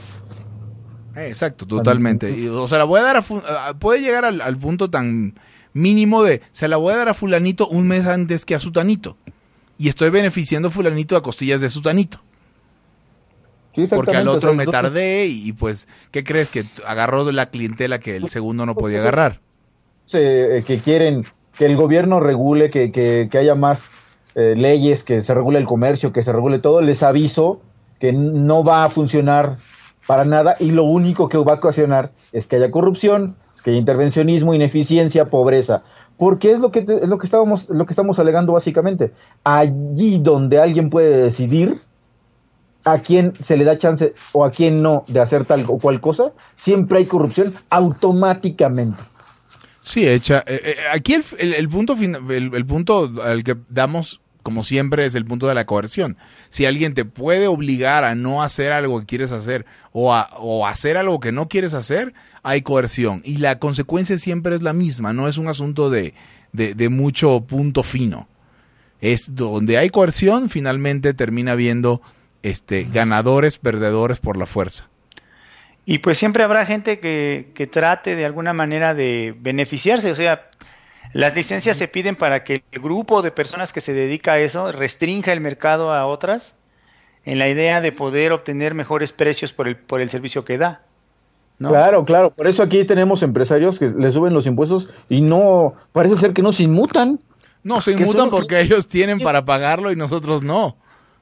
Exacto, totalmente. Y, o sea, la voy a dar a, a puede llegar al, al punto tan mínimo de, se la voy a dar a fulanito un mes antes que a sutanito. Y estoy beneficiando a fulanito a costillas de sutanito. Sí, porque al otro o sea, me entonces, tardé y pues, ¿qué crees? Que agarró la clientela que el segundo no podía agarrar. eh, que quieren que el gobierno regule, que, que, que haya más eh, leyes, que se regule el comercio, que se regule todo. Les aviso que no va a funcionar para nada y lo único que va a ocasionar es que haya corrupción, es que haya intervencionismo, ineficiencia, pobreza. Porque es lo que, te, es lo que, estábamos, lo que estamos alegando básicamente. Allí donde alguien puede decidir a quién se le da chance o a quién no de hacer tal o cual cosa, siempre hay corrupción automáticamente. Sí, hecha. Eh, eh, aquí el, el, el punto fin- el, el punto al que damos, como siempre, es el punto de la coerción. Si alguien te puede obligar a no hacer algo que quieres hacer o a o hacer algo que no quieres hacer, hay coerción. Y la consecuencia siempre es la misma, no es un asunto de, de, de mucho punto fino. Es donde hay coerción, finalmente termina habiendo este, ganadores, perdedores por la fuerza. Y pues siempre habrá gente que, que trate de alguna manera de beneficiarse, o sea, las licencias se piden para que el grupo de personas que se dedica a eso restrinja el mercado a otras en la idea de poder obtener mejores precios por el, por el servicio que da, ¿no? Claro, claro, por eso aquí tenemos empresarios que le suben los impuestos y no, parece ser que no se inmutan. No, se Que inmutan son- porque ellos tienen para pagarlo y nosotros no.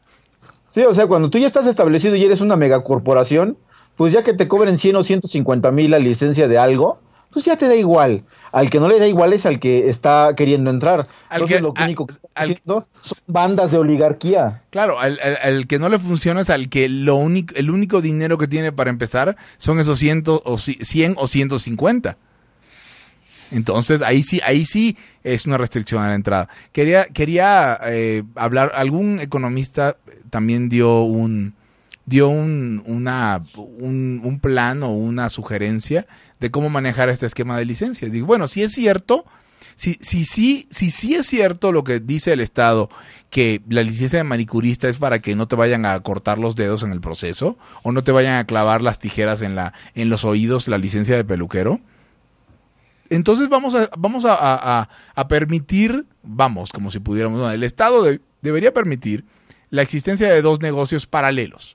Sí, o sea, cuando tú ya estás establecido y eres una megacorporación, pues ya que te cobren cien o ciento cincuenta mil la licencia de algo, pues ya te da igual. Al que no le da igual es al que está queriendo entrar. Al Entonces que- lo al- único que está al- haciendo son bandas de oligarquía. Claro, al, al- al que no le funciona es al que lo único, el único dinero que tiene para empezar son esos cien o, ci- cien o ciento cincuenta. Entonces ahí sí, ahí sí es una restricción a la entrada. Quería, quería eh, hablar, algún economista también dio un dio un, una, un, un plan o una sugerencia de cómo manejar este esquema de licencias. Digo, bueno, si es cierto, si, si, si, si, si es cierto lo que dice el Estado, que la licencia de manicurista es para que no te vayan a cortar los dedos en el proceso o no te vayan a clavar las tijeras en, la, en los oídos, la licencia de peluquero, entonces vamos a, vamos a, a, a permitir, vamos, como si pudiéramos, no, el Estado de, debería permitir la existencia de dos negocios paralelos.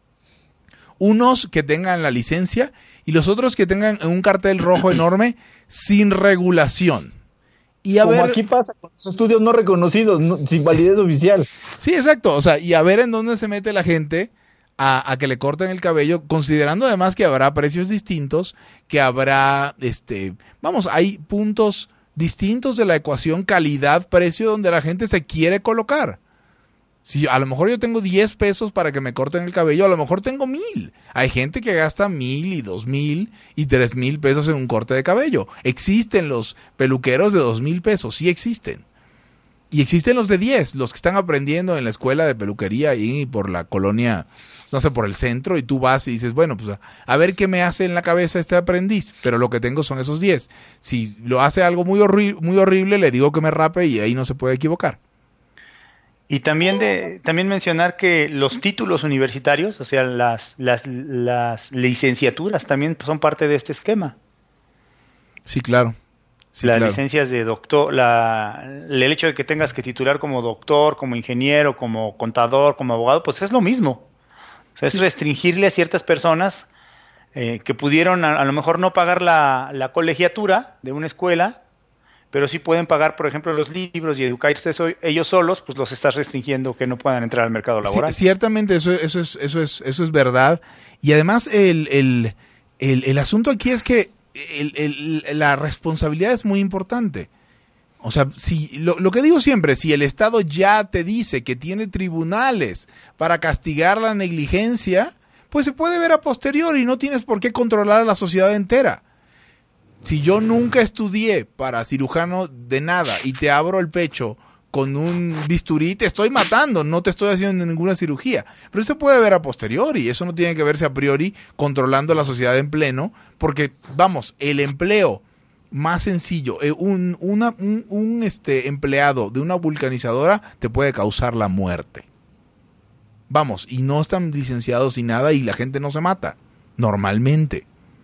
Unos que tengan la licencia y los otros que tengan un cartel rojo enorme sin regulación. Y a Como ver, aquí pasa con los estudios no reconocidos, no- sin validez oficial. sí, exacto, o sea, y a ver en dónde se mete la gente a, a que le corten el cabello, considerando además que habrá precios distintos, que habrá, este, vamos, hay puntos distintos de la ecuación calidad-precio donde la gente se quiere colocar. Si yo- a lo mejor yo tengo diez pesos para que me corten el cabello, a lo mejor tengo mil. Hay gente que gasta mil y dos mil y tres mil pesos en un corte de cabello. Existen los peluqueros de dos mil pesos, sí existen. Y existen los de diez, los que están aprendiendo en la escuela de peluquería y por la colonia, no sé, por el centro, y tú vas y dices, bueno, pues a, a ver qué me hace en la cabeza este aprendiz, pero lo que tengo son esos diez. Si lo hace algo muy, horri- muy horrible, le digo que me rape y ahí no se puede equivocar. Y también de también mencionar que los títulos universitarios, o sea, las, las, las licenciaturas también son parte de este esquema. Sí, claro. Sí, las claro. licencias de doctor, la, el hecho de que tengas que titular como doctor, como ingeniero, como contador, como abogado, pues es lo mismo. O sea, es restringirle a ciertas personas eh, que pudieron a, a lo mejor no pagar la, la colegiatura de una escuela, pero sí pueden pagar, por ejemplo, los libros y educarse so- ellos solos, pues los estás restringiendo que no puedan entrar al mercado laboral. Sí, ciertamente eso, eso, es, eso, es, eso es verdad. Y además el, el, el, el asunto aquí es que el, el, la responsabilidad es muy importante. O sea, si lo, lo que digo siempre, si el Estado ya te dice que tiene tribunales para castigar la negligencia, pues se puede ver a posteriori y no tienes por qué controlar a la sociedad entera. Si yo nunca estudié para cirujano de nada y te abro el pecho con un bisturí, te estoy matando, no te estoy haciendo ninguna cirugía. Pero eso se puede ver a posteriori, eso no tiene que verse a priori controlando la sociedad en pleno, porque, vamos, el empleo más sencillo, eh, un, una, un, un este, empleado de una vulcanizadora te puede causar la muerte. Vamos, y no están licenciados y nada y la gente no se mata, normalmente.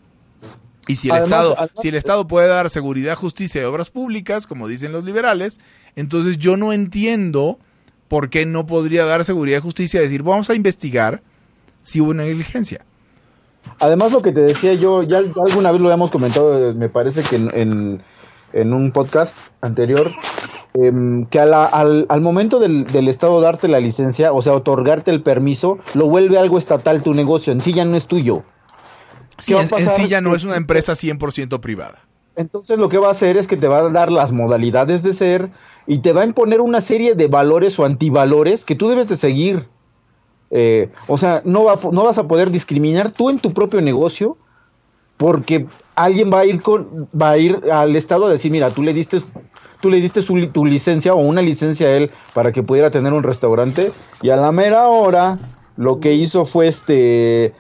Y si el, Además, Estado, además- si el Estado puede dar seguridad, justicia y obras públicas, como dicen los liberales, entonces yo no entiendo por qué no podría dar seguridad y justicia y decir, vamos a investigar sí hubo una negligencia. Además, lo que te decía yo, ya, ya alguna vez lo habíamos comentado, me parece que en, en, en un podcast anterior, eh, que a la, al, al momento del, del Estado darte la licencia, o sea, otorgarte el permiso, lo vuelve algo estatal tu negocio, en sí ya no es tuyo. Sí, en, en sí ya no es una empresa cien por ciento privada. Entonces lo que va a hacer es que te va a dar las modalidades de ser y te va a imponer una serie de valores o antivalores que tú debes de seguir. Eh, o sea, no, va, no vas a poder discriminar tú en tu propio negocio porque alguien va a ir con, va a ir al Estado a decir, mira, tú le diste, tú le diste su, tu licencia o una licencia a él para que pudiera tener un restaurante y a la mera hora lo que hizo fue este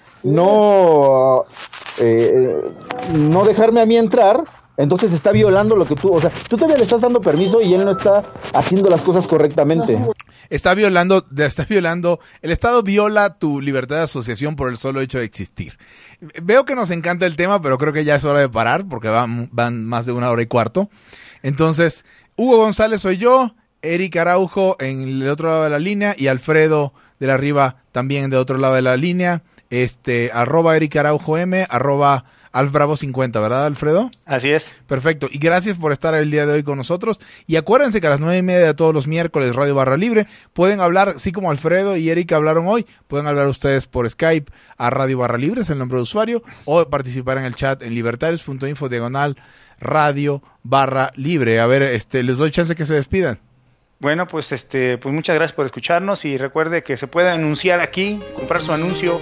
no, eh, no dejarme a mí entrar. Entonces está violando lo que tú, o sea, tú todavía le estás dando permiso y él no está haciendo las cosas correctamente. Está violando, está violando, el Estado viola tu libertad de asociación por el solo hecho de existir. Veo que nos encanta el tema, pero creo que ya es hora de parar porque van, van más de una hora y cuarto. Entonces, Hugo González soy yo, Eric Araujo en el otro lado de la línea y Alfredo de la Riva también de otro lado de la línea. Este, arroba Eric Araujo M, arroba Alf Bravo cincuenta, ¿verdad, Alfredo? Así es. Perfecto. Y gracias por estar el día de hoy con nosotros. Y acuérdense que a las nueve y media de todos los miércoles, Radio Barra Libre, pueden hablar, así como Alfredo y Eric hablaron hoy, pueden hablar ustedes por Skype a Radio Barra Libre, es el nombre de usuario, o participar en el chat en libertarios punto info diagonal Radio Barra Libre. A ver, este, les doy chance que se despidan. Bueno, pues este, pues muchas gracias por escucharnos y recuerde que se puede anunciar aquí, comprar su anuncio.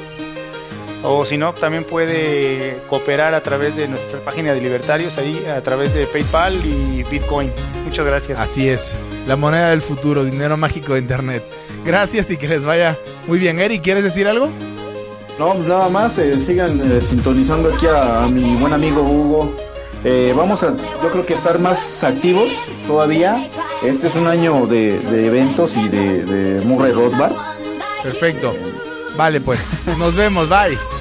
O si no, también puede cooperar a través de nuestra página de Libertarios, ahí a través de PayPal y Bitcoin. Muchas gracias. Así es, la moneda del futuro, dinero mágico de Internet. Gracias y que les vaya muy bien. Eric, ¿quieres decir algo? No, nada más, eh, sigan eh, sintonizando aquí a, a mi buen amigo Hugo. Eh, vamos a, yo creo que estar más activos todavía. Este es un año de, de eventos y de, de Murray Rothbard. Perfecto. Vale, pues, nos vemos, bye.